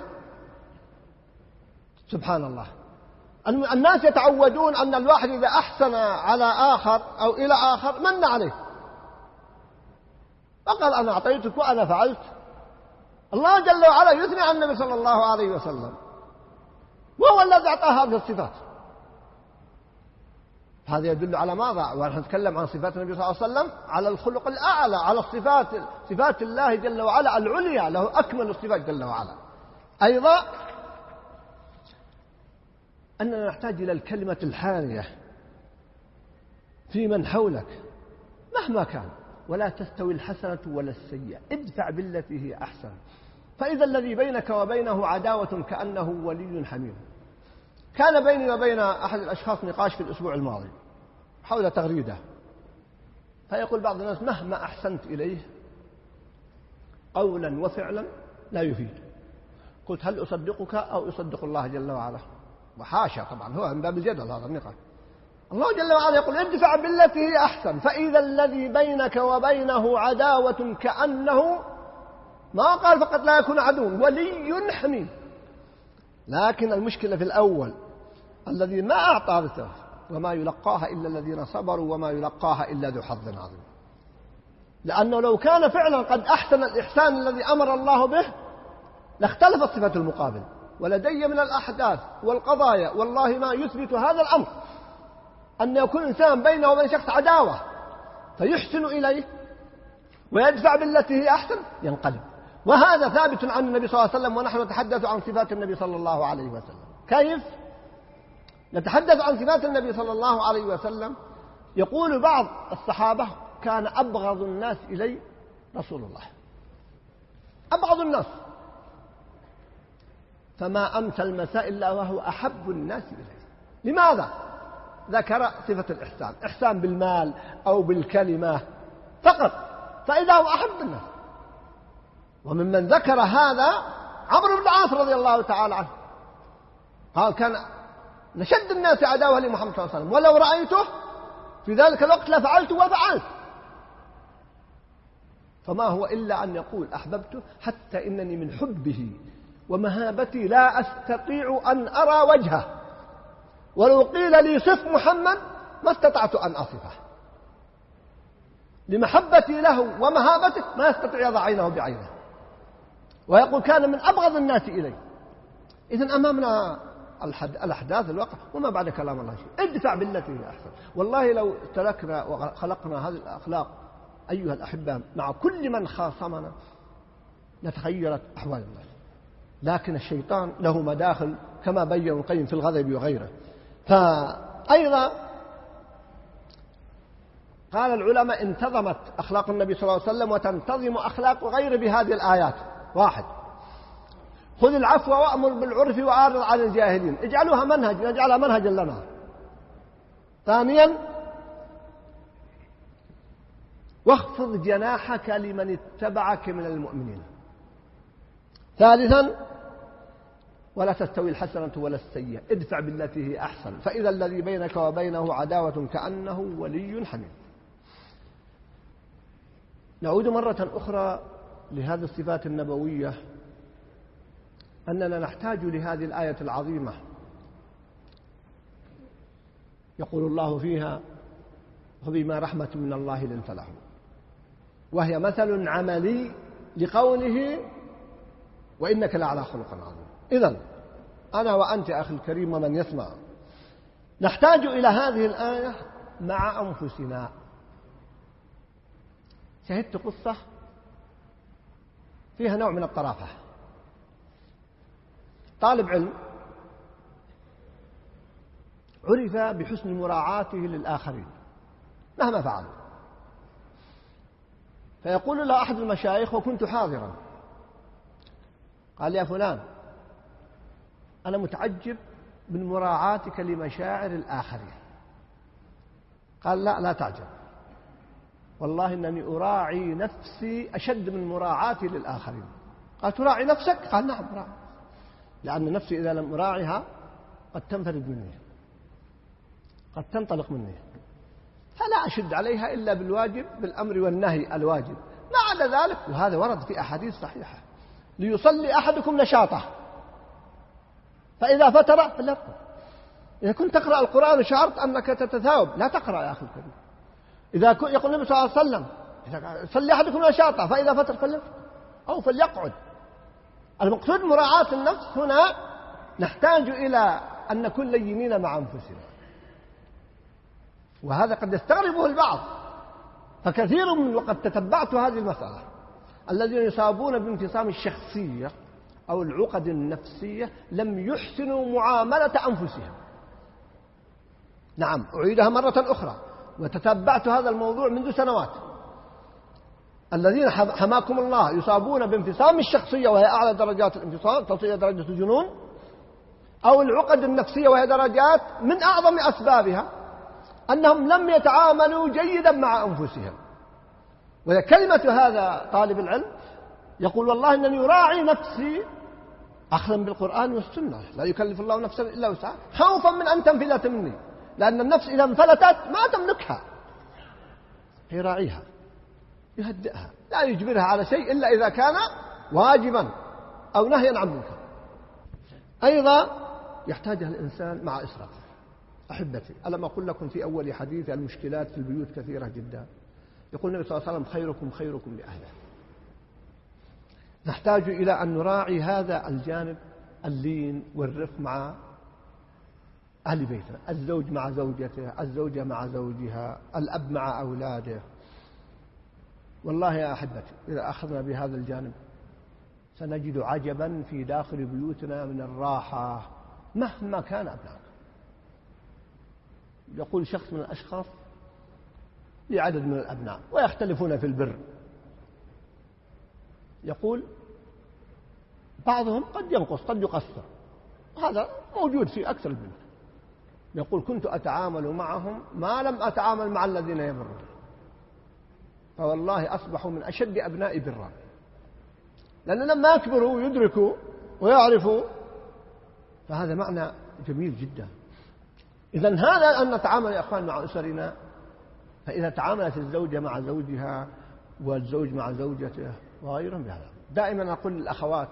سبحان الله. الناس يتعودون أن الواحد إذا أحسن على آخر أو إلى آخر من عليه، فقال أنا أعطيتك وأنا فعلت. الله جل وعلا يثني على النبي صلى الله عليه وسلم، وهو الذي أعطاه هذه الصفات. هذا يدل على ماذا؟ ونحن نتكلم عن صفات النبي صلى الله عليه وسلم على الخلق الأعلى، على صفات الله جل وعلا العليا، له أكمل الصفات جل وعلا. أيضا أننا نحتاج إلى الكلمة الحانية في من حولك مهما كان، ولا تستوي الحسنة ولا السيئة، ادفع بالتي هي أحسن، فإذا الذي بينك وبينه عداوة كأنه ولي حميم. كان بيني وبين أحد الأشخاص نقاش في الأسبوع الماضي حول تغريدة، فيقول بعض الناس مهما أحسنت إليه قولا وفعلا لا يفيد. قلت هل أصدقك أو أصدق الله جل وعلا؟ وحاشا، طبعا هو من باب الجدل هذا النقاش. الله جل وعلا يقول ادفع بالتي هي أحسن، فإذا الذي بينك وبينه عداوة كأنه، ما قال فقط لا يكون عدو، ولي حميم. لكن المشكلة في الأول الذي ما أعطى رسالة، وما يلقاها إلا الذين صبروا وما يلقاها إلا ذو حظ عظيم. لأنه لو كان فعلا قد أحسن الإحسان الذي أمر الله به لاختلفت صفة المقابل. ولدي من الأحداث والقضايا والله ما يثبت هذا الأمر، أن يكون إنسان بينه وبين شخص عداوة فيحسن إليه ويدفع بالتي هي أحسن ينقلب. وهذا ثابت عن النبي صلى الله عليه وسلم، ونحن نتحدث عن صفات النبي صلى الله عليه وسلم. كيف نتحدث عن صفات النبي صلى الله عليه وسلم؟ يقول بعض الصحابة كان أبغض الناس إلي رسول الله، أبغض الناس، فما أمسى المساء إلا وهو أحب الناس إليه. لماذا؟ ذكر صفة الإحسان، إحسان بالمال أو بالكلمة فقط، فإذا هو أحب الناس. وممن ذكر هذا عمرو بن العاص رضي الله تعالى عنه، قال كان نشد الناس عداوة لمحمد صلى الله عليه وسلم، ولو رأيته في ذلك الوقت لفعلت وفعلت. فما هو إلا أن يقول أحببته حتى إنني من حبه ومهابتي لا أستطيع أن أرى وجهه، ولو قيل لي صف محمد ما استطعت أن أصفه، لمحبتي له ومهابته ما يستطيع يضع عينه بعينه. ويقول كان من أبغض الناس إلي. إذن أمامنا الأحداث الواقع وما بعد كلام الله شيء. ادفع بالتي هي أحسن. والله لو تركنا وخلقنا هذه الأخلاق أيها الأحباء مع كل من خاصمنا لتغيرت أحوال الناس، لكن الشيطان له مداخل كما بين القيم في الغضب وغيره. فأيضا قال العلماء انتظمت أخلاق النبي صلى الله عليه وسلم وتنتظم أخلاق غيره بهذه الآيات. واحد، خذ العفو وأمر بالعرف وأعرض عن الجاهلين، اجعلوها منهج، نجعلها منهجا لنا. ثانيا، واخفض جناحك لمن اتبعك من المؤمنين. ثالثا، ولا تستوي الحسنة ولا السيئة، ادفع بالتي هي أحسن، فإذا الذي بينك وبينه عداوة كأنه ولي حميم. نعود مرة أخرى لهذه الصفات النبوية، أننا نحتاج لهذه الآية العظيمة يقول الله فيها فبما رحمة من الله لنت لهم، وهي مثل عملي لقوله وإنك لعلى خلق عظيم. إذن أنا وأنت أخي الكريم ومن يسمع نحتاج إلى هذه الآية مع أنفسنا. شهدت قصة فيها نوع من الطرافة. طالب علم عرف بحسن مراعاته للآخرين مهما فعل، فيقول له أحد المشايخ وكنت حاضرا، قال: يا فلان، أنا متعجب من مراعاتك لمشاعر الآخرين. قال: لا تعجب، والله إنني أراعي نفسي أشد من مراعاتي للآخرين. قال: تراعي نفسك؟ قال: نعم أراعي، لأن نفسي إذا لم أراعيها قد تنفرد مني، قد تنطلق مني، فلا أشد عليها إلا بالواجب، بالأمر والنهي الواجب. ما عدا ذلك، وهذا ورد في أحاديث صحيحة: ليصلي أحدكم نشاطه، فإذا فتر فليرقد. إذا كنت تقرأ القرآن وشعرت أنك تتثاوب، لا تقرأ يا أخي الكريم. يقول النبي صلى الله عليه وسلم: صلي أحدكم نشاطه فإذا فتر فليرقد أو فليقعد. المقصود مراعاة النفس. هنا نحتاج إلى أن نكون لينين مع أنفسنا، وهذا قد يستغربه البعض. فكثير من وقد تتبعت هذه المسألة الذين يصابون بانفصام الشخصية أو العقد النفسية لم يحسنوا معاملة أنفسهم. نعم، أعيدها مرة أخرى، وتتبعت هذا الموضوع منذ سنوات. الذين حماكم الله يصابون بانفصام الشخصية وهي أعلى درجات الانفصام، تصل إلى درجة الجنون، أو العقد النفسية وهي درجات من أعظم أسبابها أنهم لم يتعاملوا جيدا مع أنفسهم. وكلمة هذا طالب العلم يقول: والله إنني يراعي نفسي أخذا بالقرآن والسنة، لا يكلف الله نفسا إلا وسعها، خوفا من أن تنفلت مني، لأن النفس إذا انفلتت ما تملكها، يراعيها، يهدئها، لا يجبرها على شيء إلا إذا كان واجبا أو نهيا عن منكر. أيضا يحتاجها الإنسان مع إسرافه. أحبتي، ألم أقول لكم في أول حديث المشكلات في البيوت كثيرة جدا؟ يقول النبي صلى الله عليه وسلم: خيركم خيركم لأهله. نحتاج إلى أن نراعي هذا الجانب، اللين والرفق مع أهل بيتنا، الزوج مع زوجته، الزوجة مع زوجها، الأب مع أولاده. والله يا أحبتي، إذا أخذنا بهذا الجانب سنجد عجبا في داخل بيوتنا من الراحة مهما كان أبنائك. يقول شخص من الأشخاص لعدد من الأبناء ويختلفون في البر، يقول: بعضهم قد ينقص قد يقصر، هذا موجود في أكثر البيوت. يقول: كنت أتعامل معهم ما لم أتعامل مع الذين يبرون، فوالله أصبحوا من أشد أبنائي برا، لأن لما يكبروا ويدركوا ويعرفوا، فهذا معنى جميل جدا. إذن هذا أن نتعامل يا أخوان مع أسرنا. فإذا تعاملت الزوجة مع زوجها والزوج مع زوجته وغيرهم بهذا، دائما أقول للأخوات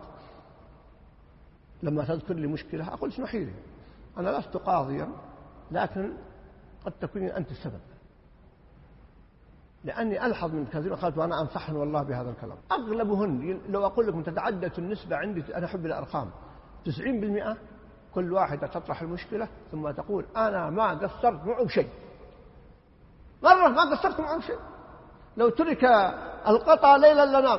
لما تذكر لي مشكلة أقول: اسمحي لي، أنا لست قاضيا، لكن قد تكونين أنت السبب، لأني ألحظ من كثير أخوات وأنا أنصحهن والله بهذا الكلام، أغلبهن لو أقول لكم تتعدت النسبة عندي، أنا أحب الأرقام، 90% كل واحدة تطرح المشكلة ثم تقول: أنا ما قصرت معه شيء، مرة ما قصرت معه شيء، لو ترك القطع ليلا لنام.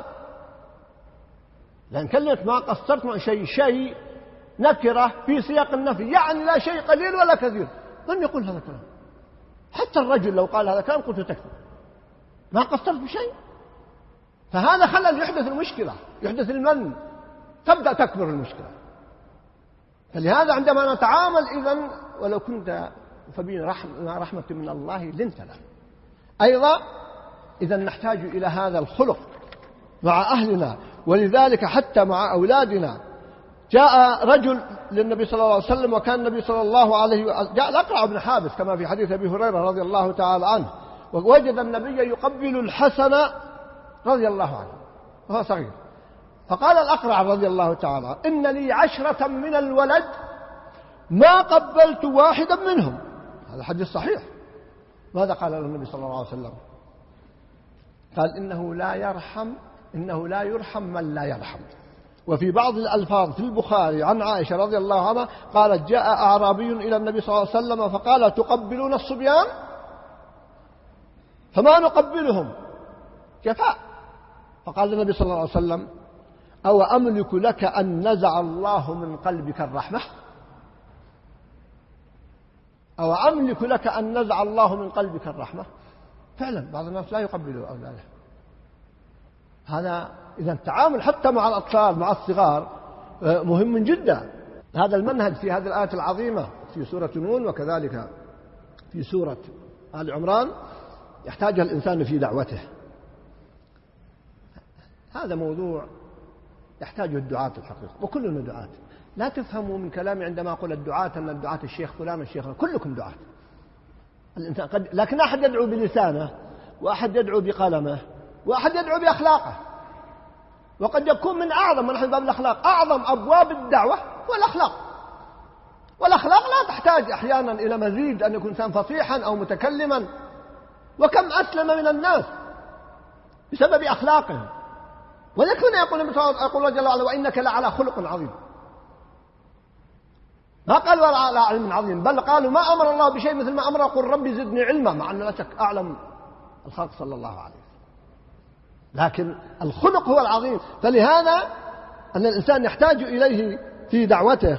لأن كلمة ما قصرت معه شيء نكرة في سياق النفي، يعني لا شيء قليل ولا كثير. من يقول هذا الكلام؟ حتى الرجل لو قال هذا الكلام قلت تكفر، ما قصرت بشيء. فهذا خلل يحدث المشكلة، يحدث المن، تبدأ تكبر المشكلة. فلهذا عندما نتعامل إذن ولو كنت فبين رحمة من الله لنت له. أيضا إذن نحتاج إلى هذا الخلق مع أهلنا، ولذلك حتى مع أولادنا. جاء رجل للنبي صلى الله عليه وسلم، وكان النبي صلى الله عليه وسلم جاء الأقرع بن حابس كما في حديث أبي هريرة رضي الله تعالى عنه، ووجد النبي يقبل الحسن رضي الله عنه وهو صغير، فقال الأقرع رضي الله تعالى: إن لي 10 من الولد ما قبلت واحدا منهم. هذا حديث صحيح. ماذا قال له النبي صلى الله عليه وسلم؟ قال: إنه لا يرحم من لا يرحم. وفي بعض الألفاظ في البخاري عن عائشة رضي الله عنها قالت: جاء أعرابي إلى النبي صلى الله عليه وسلم فقال: تقبلون الصبيان؟ فما نقبلهم، جفاء. فقال النبي صلى الله عليه وسلم: أو أملك لك أن نزع الله من قلبك الرحمة؟ أو أملك لك أن نزع الله من قلبك الرحمة؟ فعلا بعض الناس لا يقبلوا أولاده. هذا إذا التعامل حتى مع الأطفال مع الصغار مهم جدا. هذا المنهج في هذه الآية العظيمة في سورة نون وكذلك في سورة آل عمران يحتاجها الإنسان في دعوته. هذا موضوع يحتاجه الدعاة الحقيقة، وكلنا دعاة. لا تفهموا من كلامي عندما أقول الدعاة أن الدعاة الشيخ فلان الشيخ، كلكم دعاة. الإنسان لكن أحد يدعو بلسانه، وأحد يدعو بقلمه، وأحد يدعو بأخلاقه. وقد يكون من أعظم من باب الأخلاق، أعظم أبواب الدعوة هو الأخلاق. والأخلاق لا تحتاج أحيانا إلى مزيد أن يكون إنسان فصيحا أو متكلما. وكم أسلم من الناس بسبب أخلاقهم. ولكن يقول الله جل وعلا وإنك لعلى خلق عظيم. ما قالوا على علم عظيم، بل قالوا ما أمر الله بشيء مثل ما أمر قل ربي زدني علما، مع أن لا شك أعلم الخلق صلى الله عليه وسلم. لكن الخلق هو العظيم. فلهذا أن الإنسان يحتاج إليه في دعوته.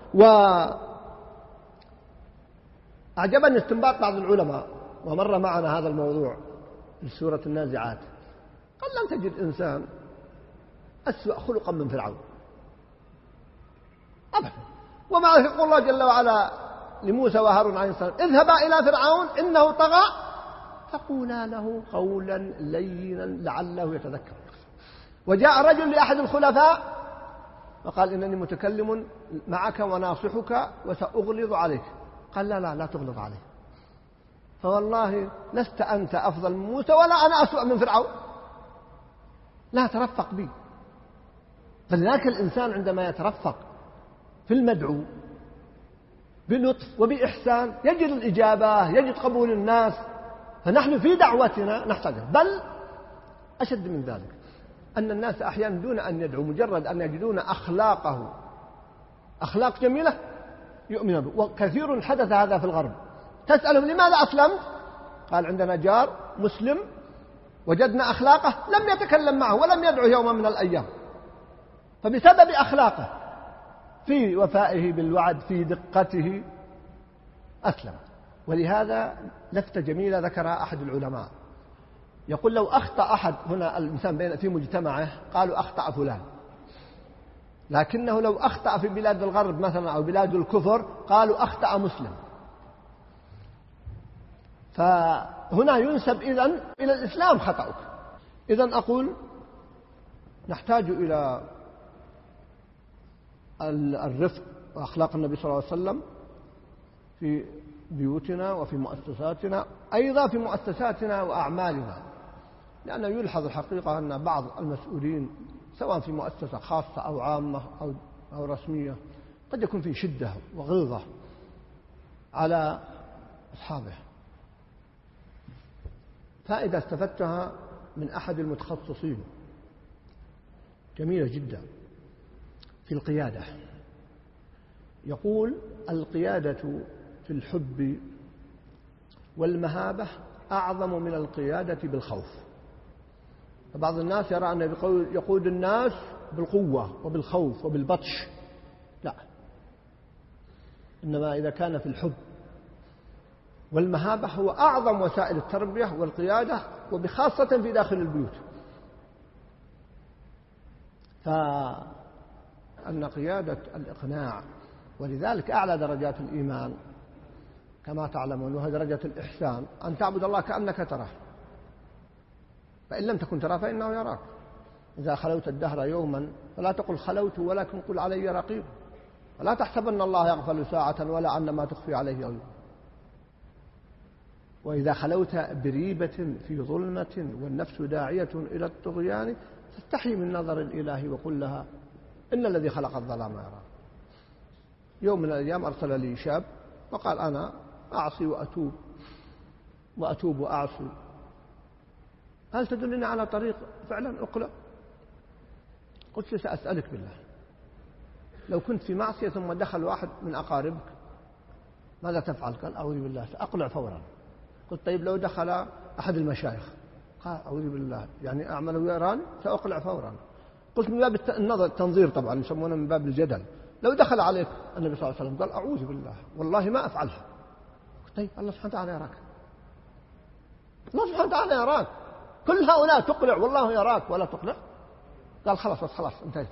وأعجبني استنباط بعض العلماء، ومر معنا هذا الموضوع في سورة النازعات، قال لن تجد إنسان أسوأ خلقا من فرعون أبدا. ومع ذلك يقول الله جل وعلا لموسى وهارون عليه السلام اذهبا إلى فرعون إنه طغى فقولا له قولا لينا لعله يتذكر. وجاء رجل لأحد الخلفاء وقال إنني متكلم معك وناصحك وسأغلظ عليك. قال لا تغلظ عليه، فوالله لست أنت أفضل من موسى ولا أنا أسوأ من فرعون، لا ترفق بي. فلذلك الإنسان عندما يترفق في المدعو بلطف وبإحسان يجد الإجابة، يجد قبول الناس. فنحن في دعوتنا نحتاج. بل أشد من ذلك أن الناس أحيانا دون أن يدعوا مجرد أن يجدون أخلاقه أخلاق جميلة يؤمن به. وكثير حدث هذا في الغرب. تسألهم لماذا أسلمت؟ قال عندنا جار مسلم وجدنا أخلاقه لم يتكلم معه ولم يدعو يوما من الأيام، فبسبب أخلاقه في وفائه بالوعد في دقته أسلم. ولهذا لفتة جميلة ذكرها أحد العلماء، يقول لو أخطأ أحد هنا الإنسان في مجتمعه قالوا أخطأ فلان، لكنه لو أخطأ في بلاد الغرب مثلا أو بلاد الكفر قالوا أخطأ مسلم. فهنا ينسب إذن إلى الإسلام خطأك. إذن أقول نحتاج إلى الرفق وأخلاق النبي صلى الله عليه وسلم في بيوتنا وفي مؤسساتنا، أيضا في مؤسساتنا وأعمالنا. لأنه يلحظ الحقيقة أن بعض المسؤولين سواء في مؤسسة خاصة أو عامة أو رسمية قد يكون في شدة وغلظة على أصحابه. فائدة استفدتها من أحد المتخصصين جميلة جدا في القيادة. يقول القيادة في الحب والمهابة أعظم من القيادة بالخوف. فبعض الناس يرى أن يقود الناس بالقوة وبالخوف وبالبطش، لا، إنما إذا كان في الحب والمهابة هو أعظم وسائل التربية والقيادة، وبخاصة في داخل البيوت. فأن قيادة الإقناع، ولذلك أعلى درجات الإيمان كما تعلمون وهي درجة الإحسان، أن تعبد الله كأنك تراه، فإن لم تكن تراه فإنه يراك. إذا خلوت الدهر يوما فلا تقل خلوت ولكن قل علي رقيب، ولا تحسبن الله يغفل ساعة ولا أن ما تخفي عليه يوم. وإذا خلوت بريبة في ظلمة والنفس داعية إلى الطغيان فاستحي من نظر الإله وقل لها إن الذي خلق الظلام يرى. يوم من الأيام أرسل لي شاب وقال أنا أعصي وأتوب وأعصي، هل تدلني على طريق فعلا أقلع؟ قلت سأسألك بالله، لو كنت في معصية ثم دخل واحد من أقاربك ماذا تفعل؟ قال أعوذ بالله سأقلع فورا. قلت طيب لو دخل أحد المشايخ؟ قال أعوذ بالله يعني أعمل ويراني سأقلع فورا. قلت من باب النظر التنظير طبعا يسمونه من باب الجدل. لو دخل عليك النبي صلى الله عليه وسلم قال أعوذ بالله والله ما أفعلها، طيب الله سبحانه وتعالى يراك، الله سبحانه وتعالى يراك، كل هؤلاء تقلع والله يراك ولا تقلع؟ قال خلاص انتهيت.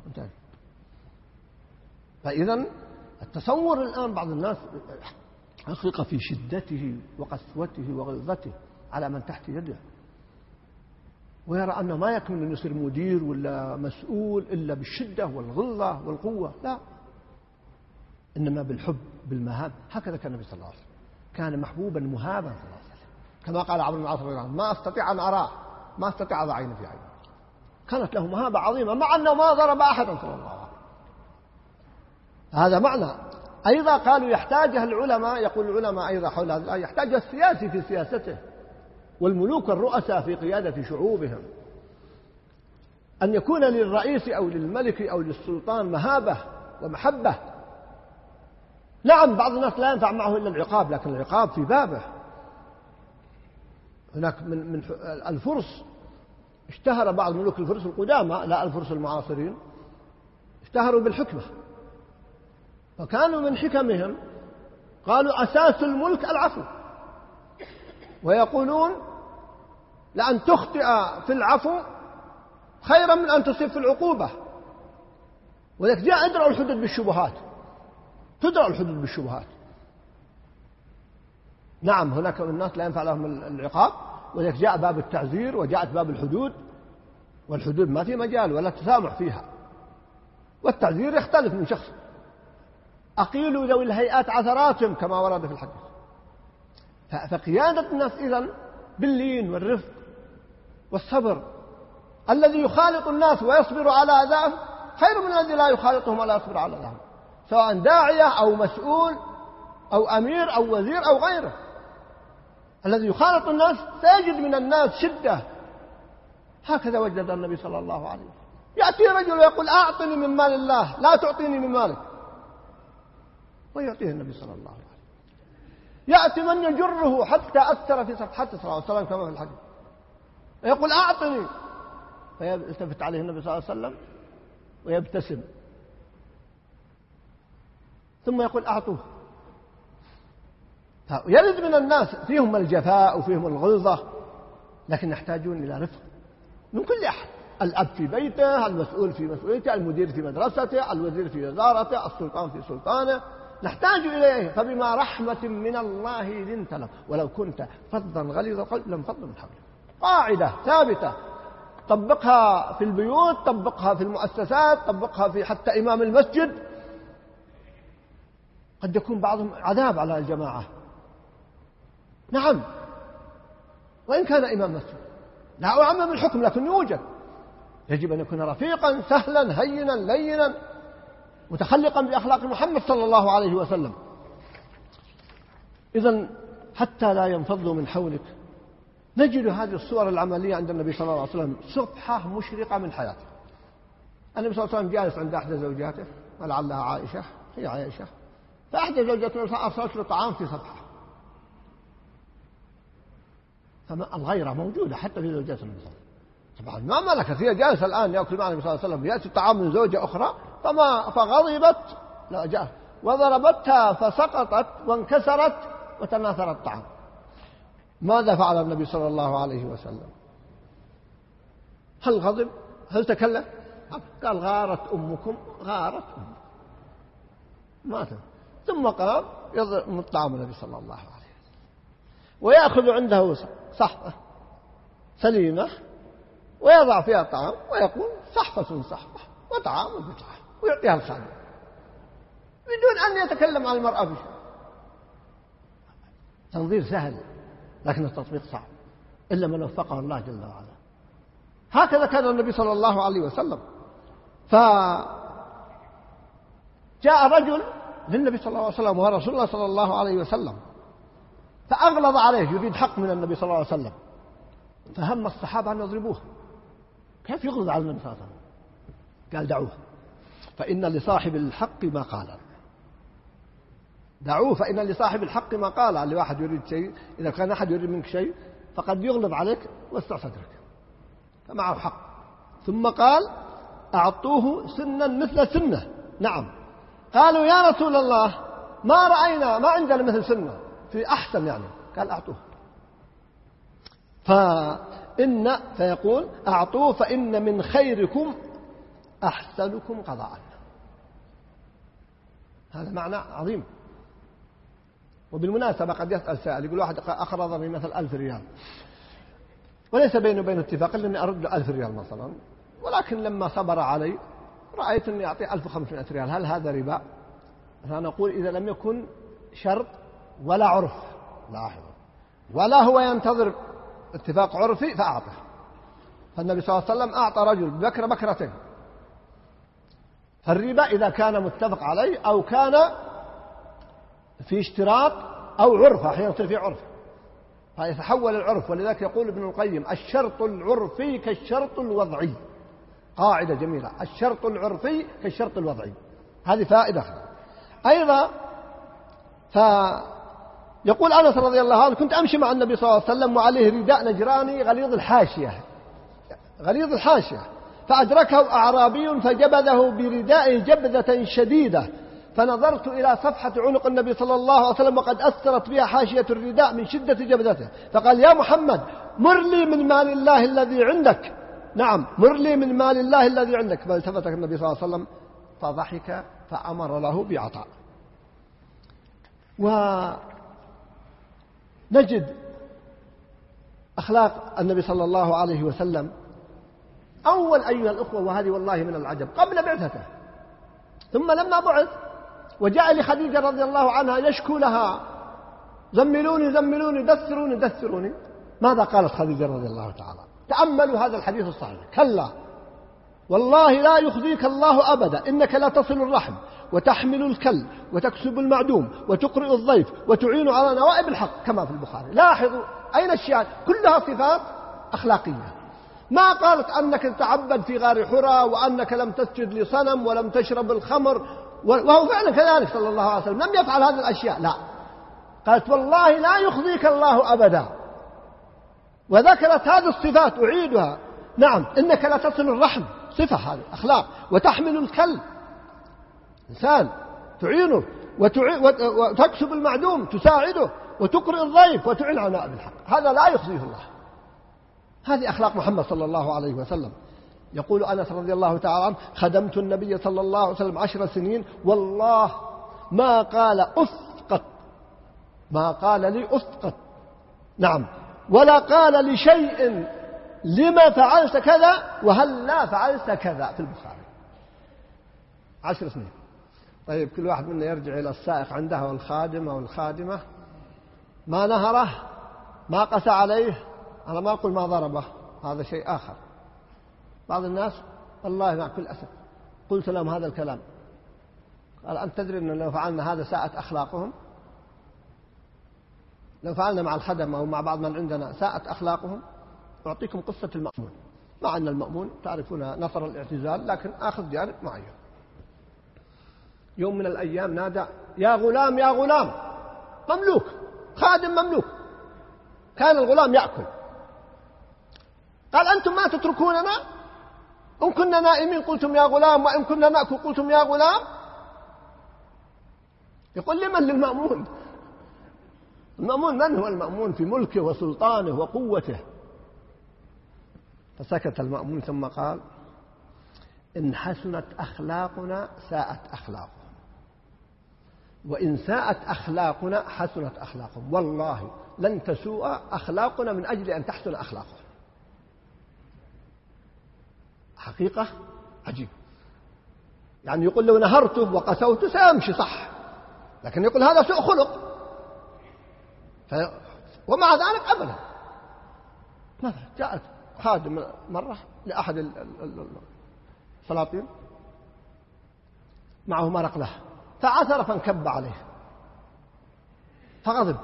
فإذا التصور الآن بعض الناس حقيقة في شدته وقسوته وغلظته على من تحت يده، ويرى أنه ما يكمل أن يصير مدير ولا مسؤول إلا بالشدة والغلظة والقوة، لا، إنما بالحب بالمهاب. هكذا كان النبي صلى الله عليه وسلم، كان محبوبا مهابا صلى الله عليه وسلم، كما قال عمرو بن العاص رضي الله عنه ما أستطيع أن أراه، ما أستطيع أضع عيني في عينه. كانت له مهابة عظيمة مع أنه ما ضرب أحدا صلى الله عليه وسلم. هذا معنى. أيضا قالوا يحتاجها العلماء، يقول العلماء أيضا حول هذه الآية يحتاجها السياسي في سياسته، والملوك الرؤساء في قيادة شعوبهم، أن يكون للرئيس أو للملك أو للسلطان مهابة ومحبة. نعم بعض الناس لا ينفع معه إلا العقاب، لكن العقاب في بابه. هناك من الفرس اشتهر بعض ملوك الفرس القدامى، لا الفرس المعاصرين، اشتهروا بالحكمة، وكانوا من حكمهم قالوا أساس الملك العفو، ويقولون لأن تخطئ في العفو خيرا من أن تصيب في العقوبة. ولذلك جاء ادرأوا الحدود بالشبهات، تدرأ الحدود بالشبهات. نعم هناك الناس لا ينفع لهم العقاب، ولذلك جاء باب التعزير وجاءت باب الحدود، والحدود ما في مجال ولا تسامح فيها، والتعزير يختلف من شخص. أقيلوا ذوي الهيئات عثراتهم كما ورد في الحديث. فقيادة الناس إذن باللين والرفق والصبر. الذي يخالط الناس ويصبر على أذاهم خير من الذي لا يخالطهم ولا يصبر على أذاهم، سواء داعية أو مسؤول أو أمير أو وزير أو غيره. الذي يخالط الناس سيجد من الناس شدة. هكذا وجد النبي صلى الله عليه وسلم. يأتي رجل ويقول أعطني من مال الله لا تعطيني من مالك، ويعطيه النبي صلى الله عليه وسلم. يأتي من يجره حتى أثر في صفحته صلى الله عليه وسلم كما في الحديث، ويقول أعطني، فيلتفت عليه النبي صلى الله عليه وسلم ويبتسم، ثم يقول أعطوه. يرد من الناس فيهم الجفاء وفيهم الغلظة، لكن يحتاجون إلى رفق من كل أحد. الأب في بيته، المسؤول في مسؤوليته، المدير في مدرسته، الوزير في وزارته، السلطان في سلطانه، نحتاج إليه. فبما رحمة من الله لنت لهم ولو كنت فظا غليظ القلب لانفضوا من حولك. قاعدة ثابتة طبقها في البيوت، طبقها في المؤسسات، طبقها في حتى إمام المسجد. قد يكون بعضهم عذاب على الجماعة، نعم، وإن كان إمام مسجد، لا أعمم الحكم، لكن يوجد. يجب أن يكون رفيقا سهلا هينا لينا متخلقا بأخلاق محمد صلى الله عليه وسلم. إذن حتى لا ينفضوا من حولك. نجد هذه الصور العملية عند النبي صلى الله عليه وسلم صفحة مشرقة من حياته. النبي صلى الله عليه وسلم جالس عند أحد زوجاته ولعلها عائشة، هي عائشة، فأحد زوجاته أرسلت له طعام في صفحة، فالغيرة موجودة حتى في زوجات النبي صلى الله عليه وسلم. طبعا ما ملكت، هي جالسة الآن يأكل مع النبي صلى الله عليه وسلم، يأتي الطعام من زوجة أخرى فغضبت، لا جاء وضربتها فسقطت وانكسرت وتناثر الطعام. ماذا فعل النبي صلى الله عليه وسلم؟ هل غضب؟ هل تكلم؟ قال غارت أمكم، غارت أمكم، مات. ثم قام يضرب الطعام النبي صلى الله عليه وسلم، ويأخذ عنده صحفة سليمة ويضع فيها طعام ويقول صحفة صحفة وطعام بطعام، ويعطيها الخادم بدون أن يتكلم عن المرأة بشيء. تنظير سهل لكن التطبيق صعب إلا من وفقه الله جل وعلا. هكذا كان النبي صلى الله عليه وسلم. فجاء رجل للنبي صلى الله عليه وسلم وهو رسول الله صلى الله عليه وسلم، فأغلظ عليه يريد حق من النبي صلى الله عليه وسلم، فهم الصحابة أن يضربوه. كيف يغلظ على النبي صلى الله عليه وسلم؟ قال دعوه فإن لصاحب الحق ما قال. دعوه فإن لصاحب الحق ما قال. اللي واحد يريد شيء، إذا كان أحد يريد منك شيء فقد يغلظ عليك وسع صدرك، فمعه حق. ثم قال أعطوه سنا مثل سنه. نعم. قالوا يا رسول الله ما رأينا، ما عندنا مثل سنه في أحسن يعني. قال أعطوه. فيقول أعطوه فإن من خيركم أحسنكم قضاء. هذا معنى عظيم. وبالمناسبة قد يسأل سائل يقول واحد أقرضني مثل 1000 ريال وليس بيني وبينه اتفاق إلا أني أرد له 1000 ريال مثلا، ولكن لما صبر علي رأيت أني أعطيه 1500 ريال، هل هذا ربا؟ فنقول إذا لم يكن شرط ولا عرف، لاحظوا، ولا هو ينتظر اتفاق عرفي فأعطه. فالنبي صلى الله عليه وسلم أعطى رجل بكرتين. فالربا إذا كان متفق عليه أو كان في اشتراط أو عرف، أحيانا يصير في عرف فيتحول العرف. ولذلك يقول ابن القيم الشرط العرفي كالشرط الوضعي. قاعدة جميلة، الشرط العرفي كالشرط الوضعي. هذه فائدة أيضا. فيقول أنس رضي الله عنه كنت أمشي مع النبي صلى الله عليه وسلم وعليه رداء نجراني غليظ الحاشية فأدركه أعرابي فجبذه بردائه جبذة شديدة، فنظرت إلى صفحة عنق النبي صلى الله عليه وسلم وقد أثرت بها حاشية الرداء من شدة جبذته، فقال يا محمد مر لي من مال الله الذي عندك. نعم، مر لي من مال الله الذي عندك. فالتفت النبي صلى الله عليه وسلم فضحك فأمر له بعطاء. ونجد أخلاق النبي صلى الله عليه وسلم. أول أيها الأخوة، وهذه والله من العجب، قبل بعثته ثم لما بعث وجاء لخديجة رضي الله عنها يشكو لها زملوني زملوني دثروني دثروني، ماذا قالت خديجة رضي الله تعالى؟ تأملوا هذا الحديث الصحيح. كلا والله لا يخزيك الله أبدا، إنك لا تصل الرحم وتحمل الكل وتكسب المعدوم وتقرئ الضيف وتعين على نوائب الحق كما في البخاري. لاحظوا أين الشيء، كلها صفات أخلاقية. ما قالت أنك تعبد في غار حراء وأنك لم تسجد لصنم ولم تشرب الخمر، وهو فعلا كذلك صلى الله عليه وسلم لم يفعل هذه الأشياء، لا، قالت والله لا يخزيك الله أبدا، وذكرت هذه الصفات أعيدها. نعم، إنك لا تصل الرحم، صفة هذه أخلاق، وتحمل الكل، إنسان تعينه وتكسب المعدوم تساعده وتقرئ الضيف وتعين على نائب الحق، هذا لا يخزيه الله. هذه أخلاق محمد صلى الله عليه وسلم. يقول أنس رضي الله تعالى عنه خدمت النبي صلى الله عليه وسلم 10 سنين والله ما قال أسقط، ما قال لي أسقط، نعم، ولا قال لشيء لما فعلت كذا وهل لا فعلت كذا في البخاري. 10 سنين. طيب كل واحد منا يرجع إلى السائق عنده والخادم أو الخادمة، ما نهره، ما قسى عليه، أنا ما أقول ما ضربه، هذا شيء آخر. بعض الناس والله مع كل أسف قلت لهم هذا الكلام، قال أنت تدري أن لو فعلنا هذا ساءت أخلاقهم، لو فعلنا مع الخدم أو مع بعض من عندنا ساءت أخلاقهم. أعطيكم قصة المأمون، مع أن المأمون تعرفون نصر الاعتزال، لكن آخذ جانب معين. يوم من الأيام نادى يا غلام يا غلام، مملوك، خادم مملوك، كان الغلام يأكل، قال أنتم ما تتركوننا؟ إن كنا نائمين قلتم يا غلام، وإن كنا نأكل قلتم يا غلام. يقول لمن؟ للمأمون. المأمون من هو المأمون؟ في ملكه وسلطانه وقوته. فسكت المأمون ثم قال إن حسنت أخلاقنا ساءت أخلاقهم، وإن ساءت أخلاقنا حسنت أخلاقهم، والله لن تسوء أخلاقنا من أجل أن تحسن أخلاقهم. حقيقة عجيب. يعني يقول لو نهرته وقسوته سيمشي صح، لكن يقول هذا سوء خلق، ومع ذلك أبدا. مثلا جاءت خادم مرة لأحد السلاطين معه مرق له فعثر فانكب عليه فغضب.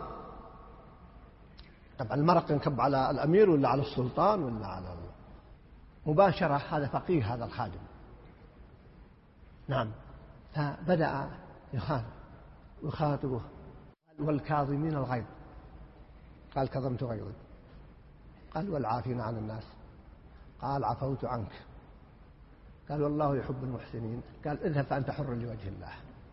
طبعا المرق ينكب على الأمير ولا على السلطان ولا على مباشرة، هذا فقيه هذا الخادم. نعم. فبدأ يخاطبه والكاظمين الغيظ، قال كظمت غيظي، قال والعافين عن الناس، قال عفوت عنك، قال والله يحب المحسنين. قال اذهب فأنت حر لوجه الله.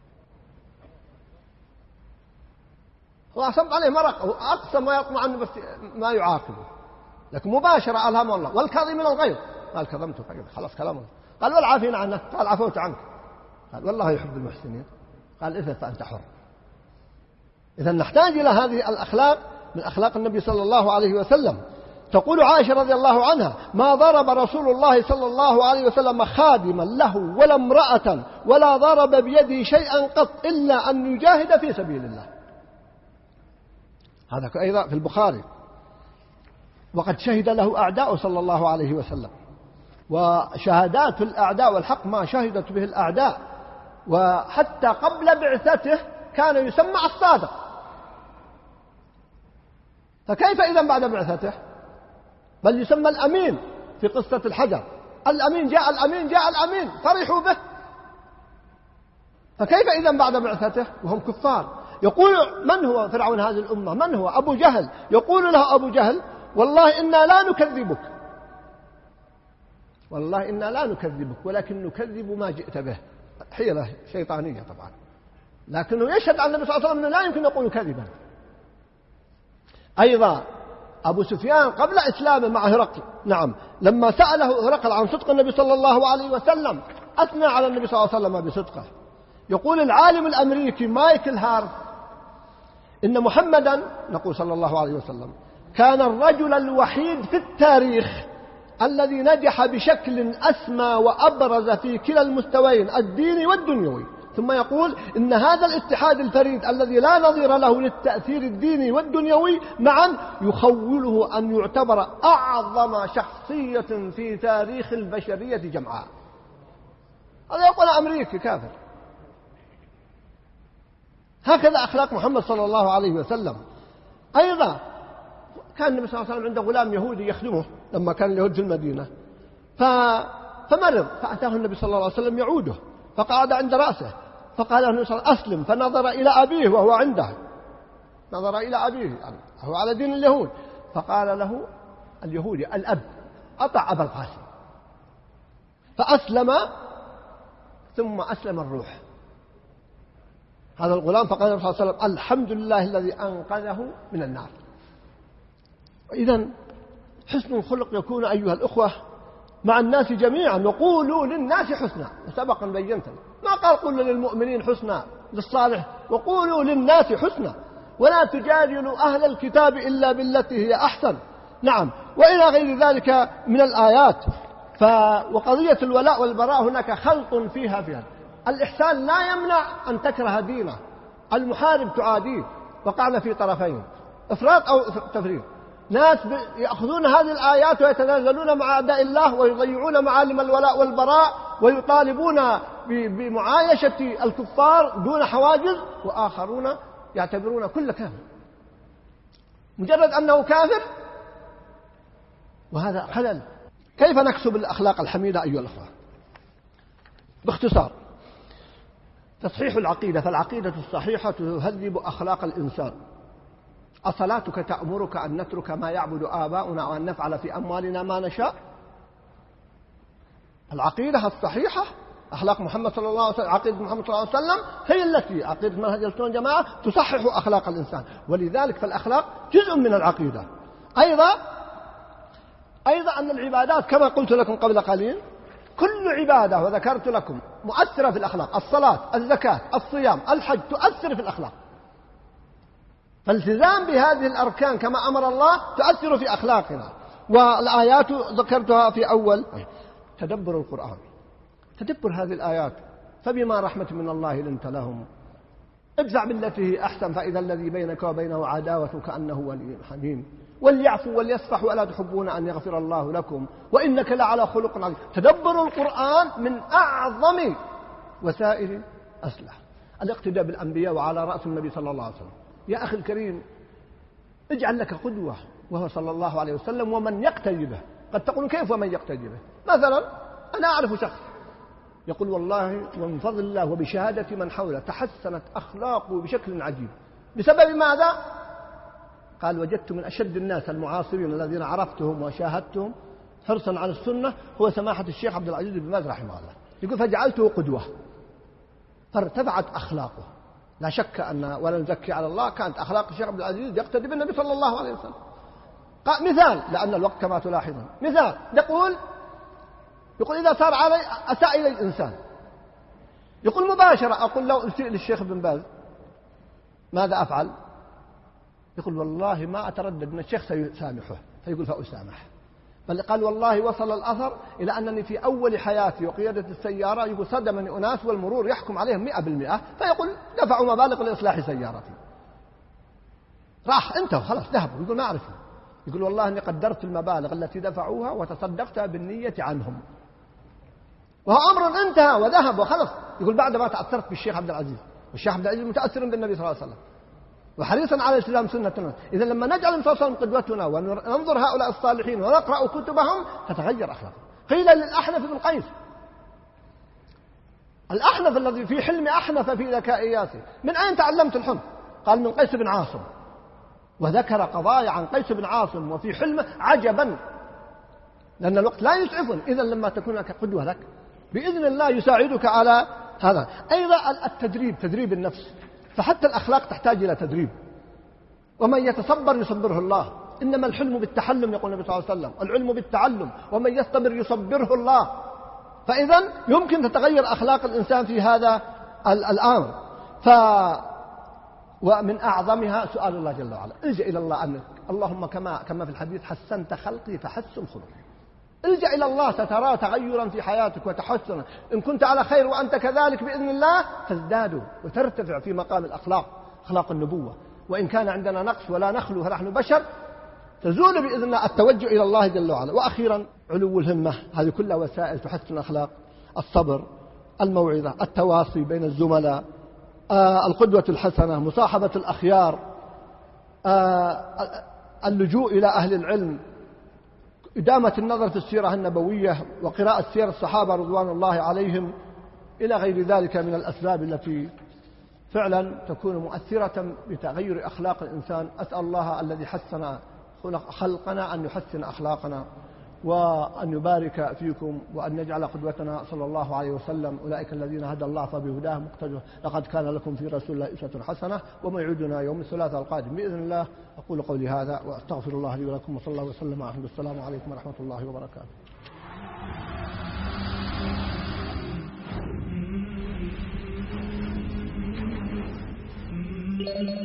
وأصب عليه مرق، وأقسم ويطمع أنه بس ما يعاقبه، لكن مباشرة ألهم الله. والكاظمين الغيظ، قال كظمت فقط، خلاص كلامه. قال والعافين عنه، قال عفوت عنك. قال والله يحب المحسنين. قال اذهب فأنت حر. إذا نحتاج إلى هذه الأخلاق من أخلاق النبي صلى الله عليه وسلم. تقول عائشة رضي الله عنها: ما ضرب رسول الله صلى الله عليه وسلم خادما له ولا امرأة ولا ضرب بيده شيئا قط إلا أن يجاهد في سبيل الله. هذا أيضا في البخاري. وقد شهد له أعداء صلى الله عليه وسلم، وشهادات الأعداء والحق ما شهدت به الأعداء. وحتى قبل بعثته كان يسمى الصادق، فكيف إذا بعد بعثته؟ بل يسمى الأمين في قصة الحجر. الأمين جاء، الأمين جاء، الأمين، فرحوا به. فكيف إذا بعد بعثته وهم كفار؟ يقول من هو فرعون هذه الأمة؟ من هو؟ أبو جهل. يقول له أبو جهل: والله إنا لا نكذبك، والله إنا لا نكذبك، ولكن نكذب ما جئت به. حيلة شيطانية طبعا، لكنه يشهد عن النبي صلى الله عليه وسلم أنه لا يمكن يقول كذبا. أيضا أبو سفيان قبل إسلامه مع هرقل، نعم، لما سأله هرقل عن صدق النبي صلى الله عليه وسلم أثنى على النبي صلى الله عليه وسلم بصدقه. يقول العالم الأمريكي مايكل هارت إن محمدا، نقول صلى الله عليه وسلم، كان الرجل الوحيد في التاريخ الذي نجح بشكل أسمى وأبرز في كلا المستويين الديني والدنيوي. ثم يقول إن هذا الاتحاد الفريد الذي لا نظير له للتأثير الديني والدنيوي معا يخوله أن يعتبر أعظم شخصية في تاريخ البشرية جمعاء. هذا يقول أمريكي كافر. هكذا أخلاق محمد صلى الله عليه وسلم. أيضا كان النبي صلى الله عليه وسلم عنده غلام يهودي يخدمه لما كان اليهود في المدينة، فمرض، فأتاه النبي صلى الله عليه وسلم يعوده، فقعد عند رأسه، فقال له النبي صلى الله عليه وسلم أسلم، فنظر إلى أبيه وهو عنده، نظر إلى أبيه، يعني هو على دين اليهود، فقال له اليهودي الأب: أطع أبا القاسم. فأسلم، ثم أسلم الروح هذا الغلام، فقال النبي صلى الله عليه وسلم: الحمد لله الذي أنقذه من النار. إذن حسن الخلق يكون أيها الأخوة مع الناس جميعا. وقولوا للناس حسنا، وسبقا بينت، ما قال قولوا للمؤمنين حسنا للصالح، وقولوا للناس حسنا، ولا تجادلوا أهل الكتاب إلا بالتي هي أحسن. نعم، وإلى غير ذلك من الآيات. وقضية الولاء والبراء هناك خلط فيها. الإحسان لا يمنع أن تكره دينه، المحارب تعاديه، وقعنا في طرفين، إفراط أو تفريط. ناس يأخذون هذه الآيات ويتنازلون مع أعداء الله ويضيعون معالم الولاء والبراء ويطالبون بمعايشة الكفار دون حواجز، وآخرون يعتبرون كل كافر مجرد أنه كافر، وهذا خلل. كيف نكسب الأخلاق الحميدة أيها الأخوة؟ باختصار: تصحيح العقيدة، فالعقيدة الصحيحة تهذب أخلاق الإنسان. أصلاتك تأمرك أن نترك ما يعبد آباؤنا وأن نفعل في أموالنا ما نشاء؟ العقيدة الصحيحة، أخلاق محمد صلى الله عليه وسلم، عقيدة محمد صلى الله عليه وسلم هي التي عقيدة منهج السنة والجماعة تصحح أخلاق الإنسان. ولذلك فالأخلاق جزء من العقيدة. أيضا أن العبادات كما قلت لكم قبل قليل، كل عبادة وذكرت لكم مؤثرة في الأخلاق. الصلاة، الزكاة، الصيام، الحج تؤثر في الأخلاق. فالالتزام بهذه الأركان كما أمر الله تؤثر في أخلاقنا. والآيات ذكرتها في أول. تدبر القرآن، تدبر هذه الآيات. فبما رحمة من الله لنت لهم، ادفع بالتي هي أحسن فإذا الذي بينك وبينه عداوة كأنه ولي حميم، وليعفوا وليصفحوا ألا تحبون أن يغفر الله لكم وإنك لعلى خلق عظيم. تدبر القرآن من أعظم وسائل الإصلاح. الاقتداء بالأنبياء وعلى رأس النبي صلى الله عليه وسلم. يا أخي الكريم، اجعل لك قدوة وهو صلى الله عليه وسلم ومن يقتدي به. قد تقول كيف ومن يقتدي به؟ مثلا أنا أعرف شخص يقول والله ومن فضل الله وبشهادة من حوله تحسنت أخلاقه بشكل عجيب. بسبب ماذا؟ قال: وجدت من أشد الناس المعاصرين الذين عرفتهم وشاهدتهم حرصا على السنة هو سماحة الشيخ عبد العزيز بن باز رحمه الله، يقول فجعلته قدوة، فارتفعت أخلاقه. لا شك أن ولا نزكي على الله، كانت أخلاق الشيخ عبد العزيز يقتدي بالنبي صلى الله عليه وسلم. مثال، لأن الوقت كما تلاحظون، مثال يقول إذا صار علي أساء إلي الإنسان، يقول مباشرة أقول لو أسيء للشيخ بن باز ماذا أفعل؟ يقول والله ما أتردد أن الشيخ سيسامحه، فيقول فأسامح. بل قال والله وصل الأثر إلى أنني في أول حياتي وقيادة السيارة يقول صدمني أناس والمرور يحكم عليهم 100%، فيقول دفعوا مبالغ لإصلاح سيارتي، راح انتهوا خلاص ذهبوا، يقول ما أعرفهم. يقول والله أني قدرت المبالغ التي دفعوها وتصدقت بالنية عنهم، وهو أمر انتهى وذهب وخلص. يقول بعد ما تأثرت بالشيخ عبد العزيز، والشيخ عبد العزيز متأثر بالنبي صلى الله عليه وسلم وحريصا على الإسلام سنة. إذا لما نجعل النبي صلى الله عليه وسلم قدوتنا وننظر هؤلاء الصالحين ونقرأ كتبهم تتغير أخلاقهم. قيل للأحنف بن قيس، الأحنف الذي في حلم أحنف في ذكائياته، من أين تعلمت الحلم؟ قال من قيس بن عاصم، وذكر قضايا عن قيس بن عاصم وفي حلمه عجبا، لأن الوقت لا يسعفن. إذا لما تكون لك قدوة لك بإذن الله يساعدك على هذا. أيضا التدريب، تدريب النفس، فحتى الأخلاق تحتاج إلى تدريب. ومن يتصبر يصبره الله، إنما الحلم بالتحلم يقول النبي صلى الله عليه وسلم، العلم بالتعلم، ومن يصبر يصبره الله. فإذا يمكن تتغير أخلاق الإنسان في هذا الأمر. ومن أعظمها سؤال الله جل وعلا، الجأ إلى الله أنك اللهم كما في الحديث حسنت خلقي فحسن خلقي. الجأ إلى الله سترى تغيرا في حياتك وتحسنا. إن كنت على خير وأنت كذلك بإذن الله تزداد وترتفع في مقام الأخلاق، أخلاق النبوة. وإن كان عندنا نقص ولا نخلو فنحن بشر، تزول بإذن الله التوجه إلى الله جل وعلا. وأخيرا علو الهمة، هذه كلها وسائل تحسن الأخلاق، الصبر، الموعظة، التواصي بين الزملاء، القدوة الحسنة، مصاحبة الأخيار، اللجوء إلى أهل العلم، إدامة النظر في السيرة النبوية وقراءة سير الصحابة رضوان الله عليهم، إلى غير ذلك من الأسباب التي فعلا تكون مؤثرة بتغير أخلاق الإنسان. أسأل الله الذي حسن خلقنا أن يحسن أخلاقنا، وأن يبارك فيكم، وأن يجعل قدوتنا صلى الله عليه وسلم أولئك الذين هدى الله فبهداه مقتدى. لقد كان لكم في رسول الله أسوة حسنة. وموعدنا يوم الثلاثاء القادم بإذن الله. أقول قولي هذا وأستغفر الله لي ولكم، وصلى الله وسلم على محمد. السلام عليكم ورحمة الله وبركاته.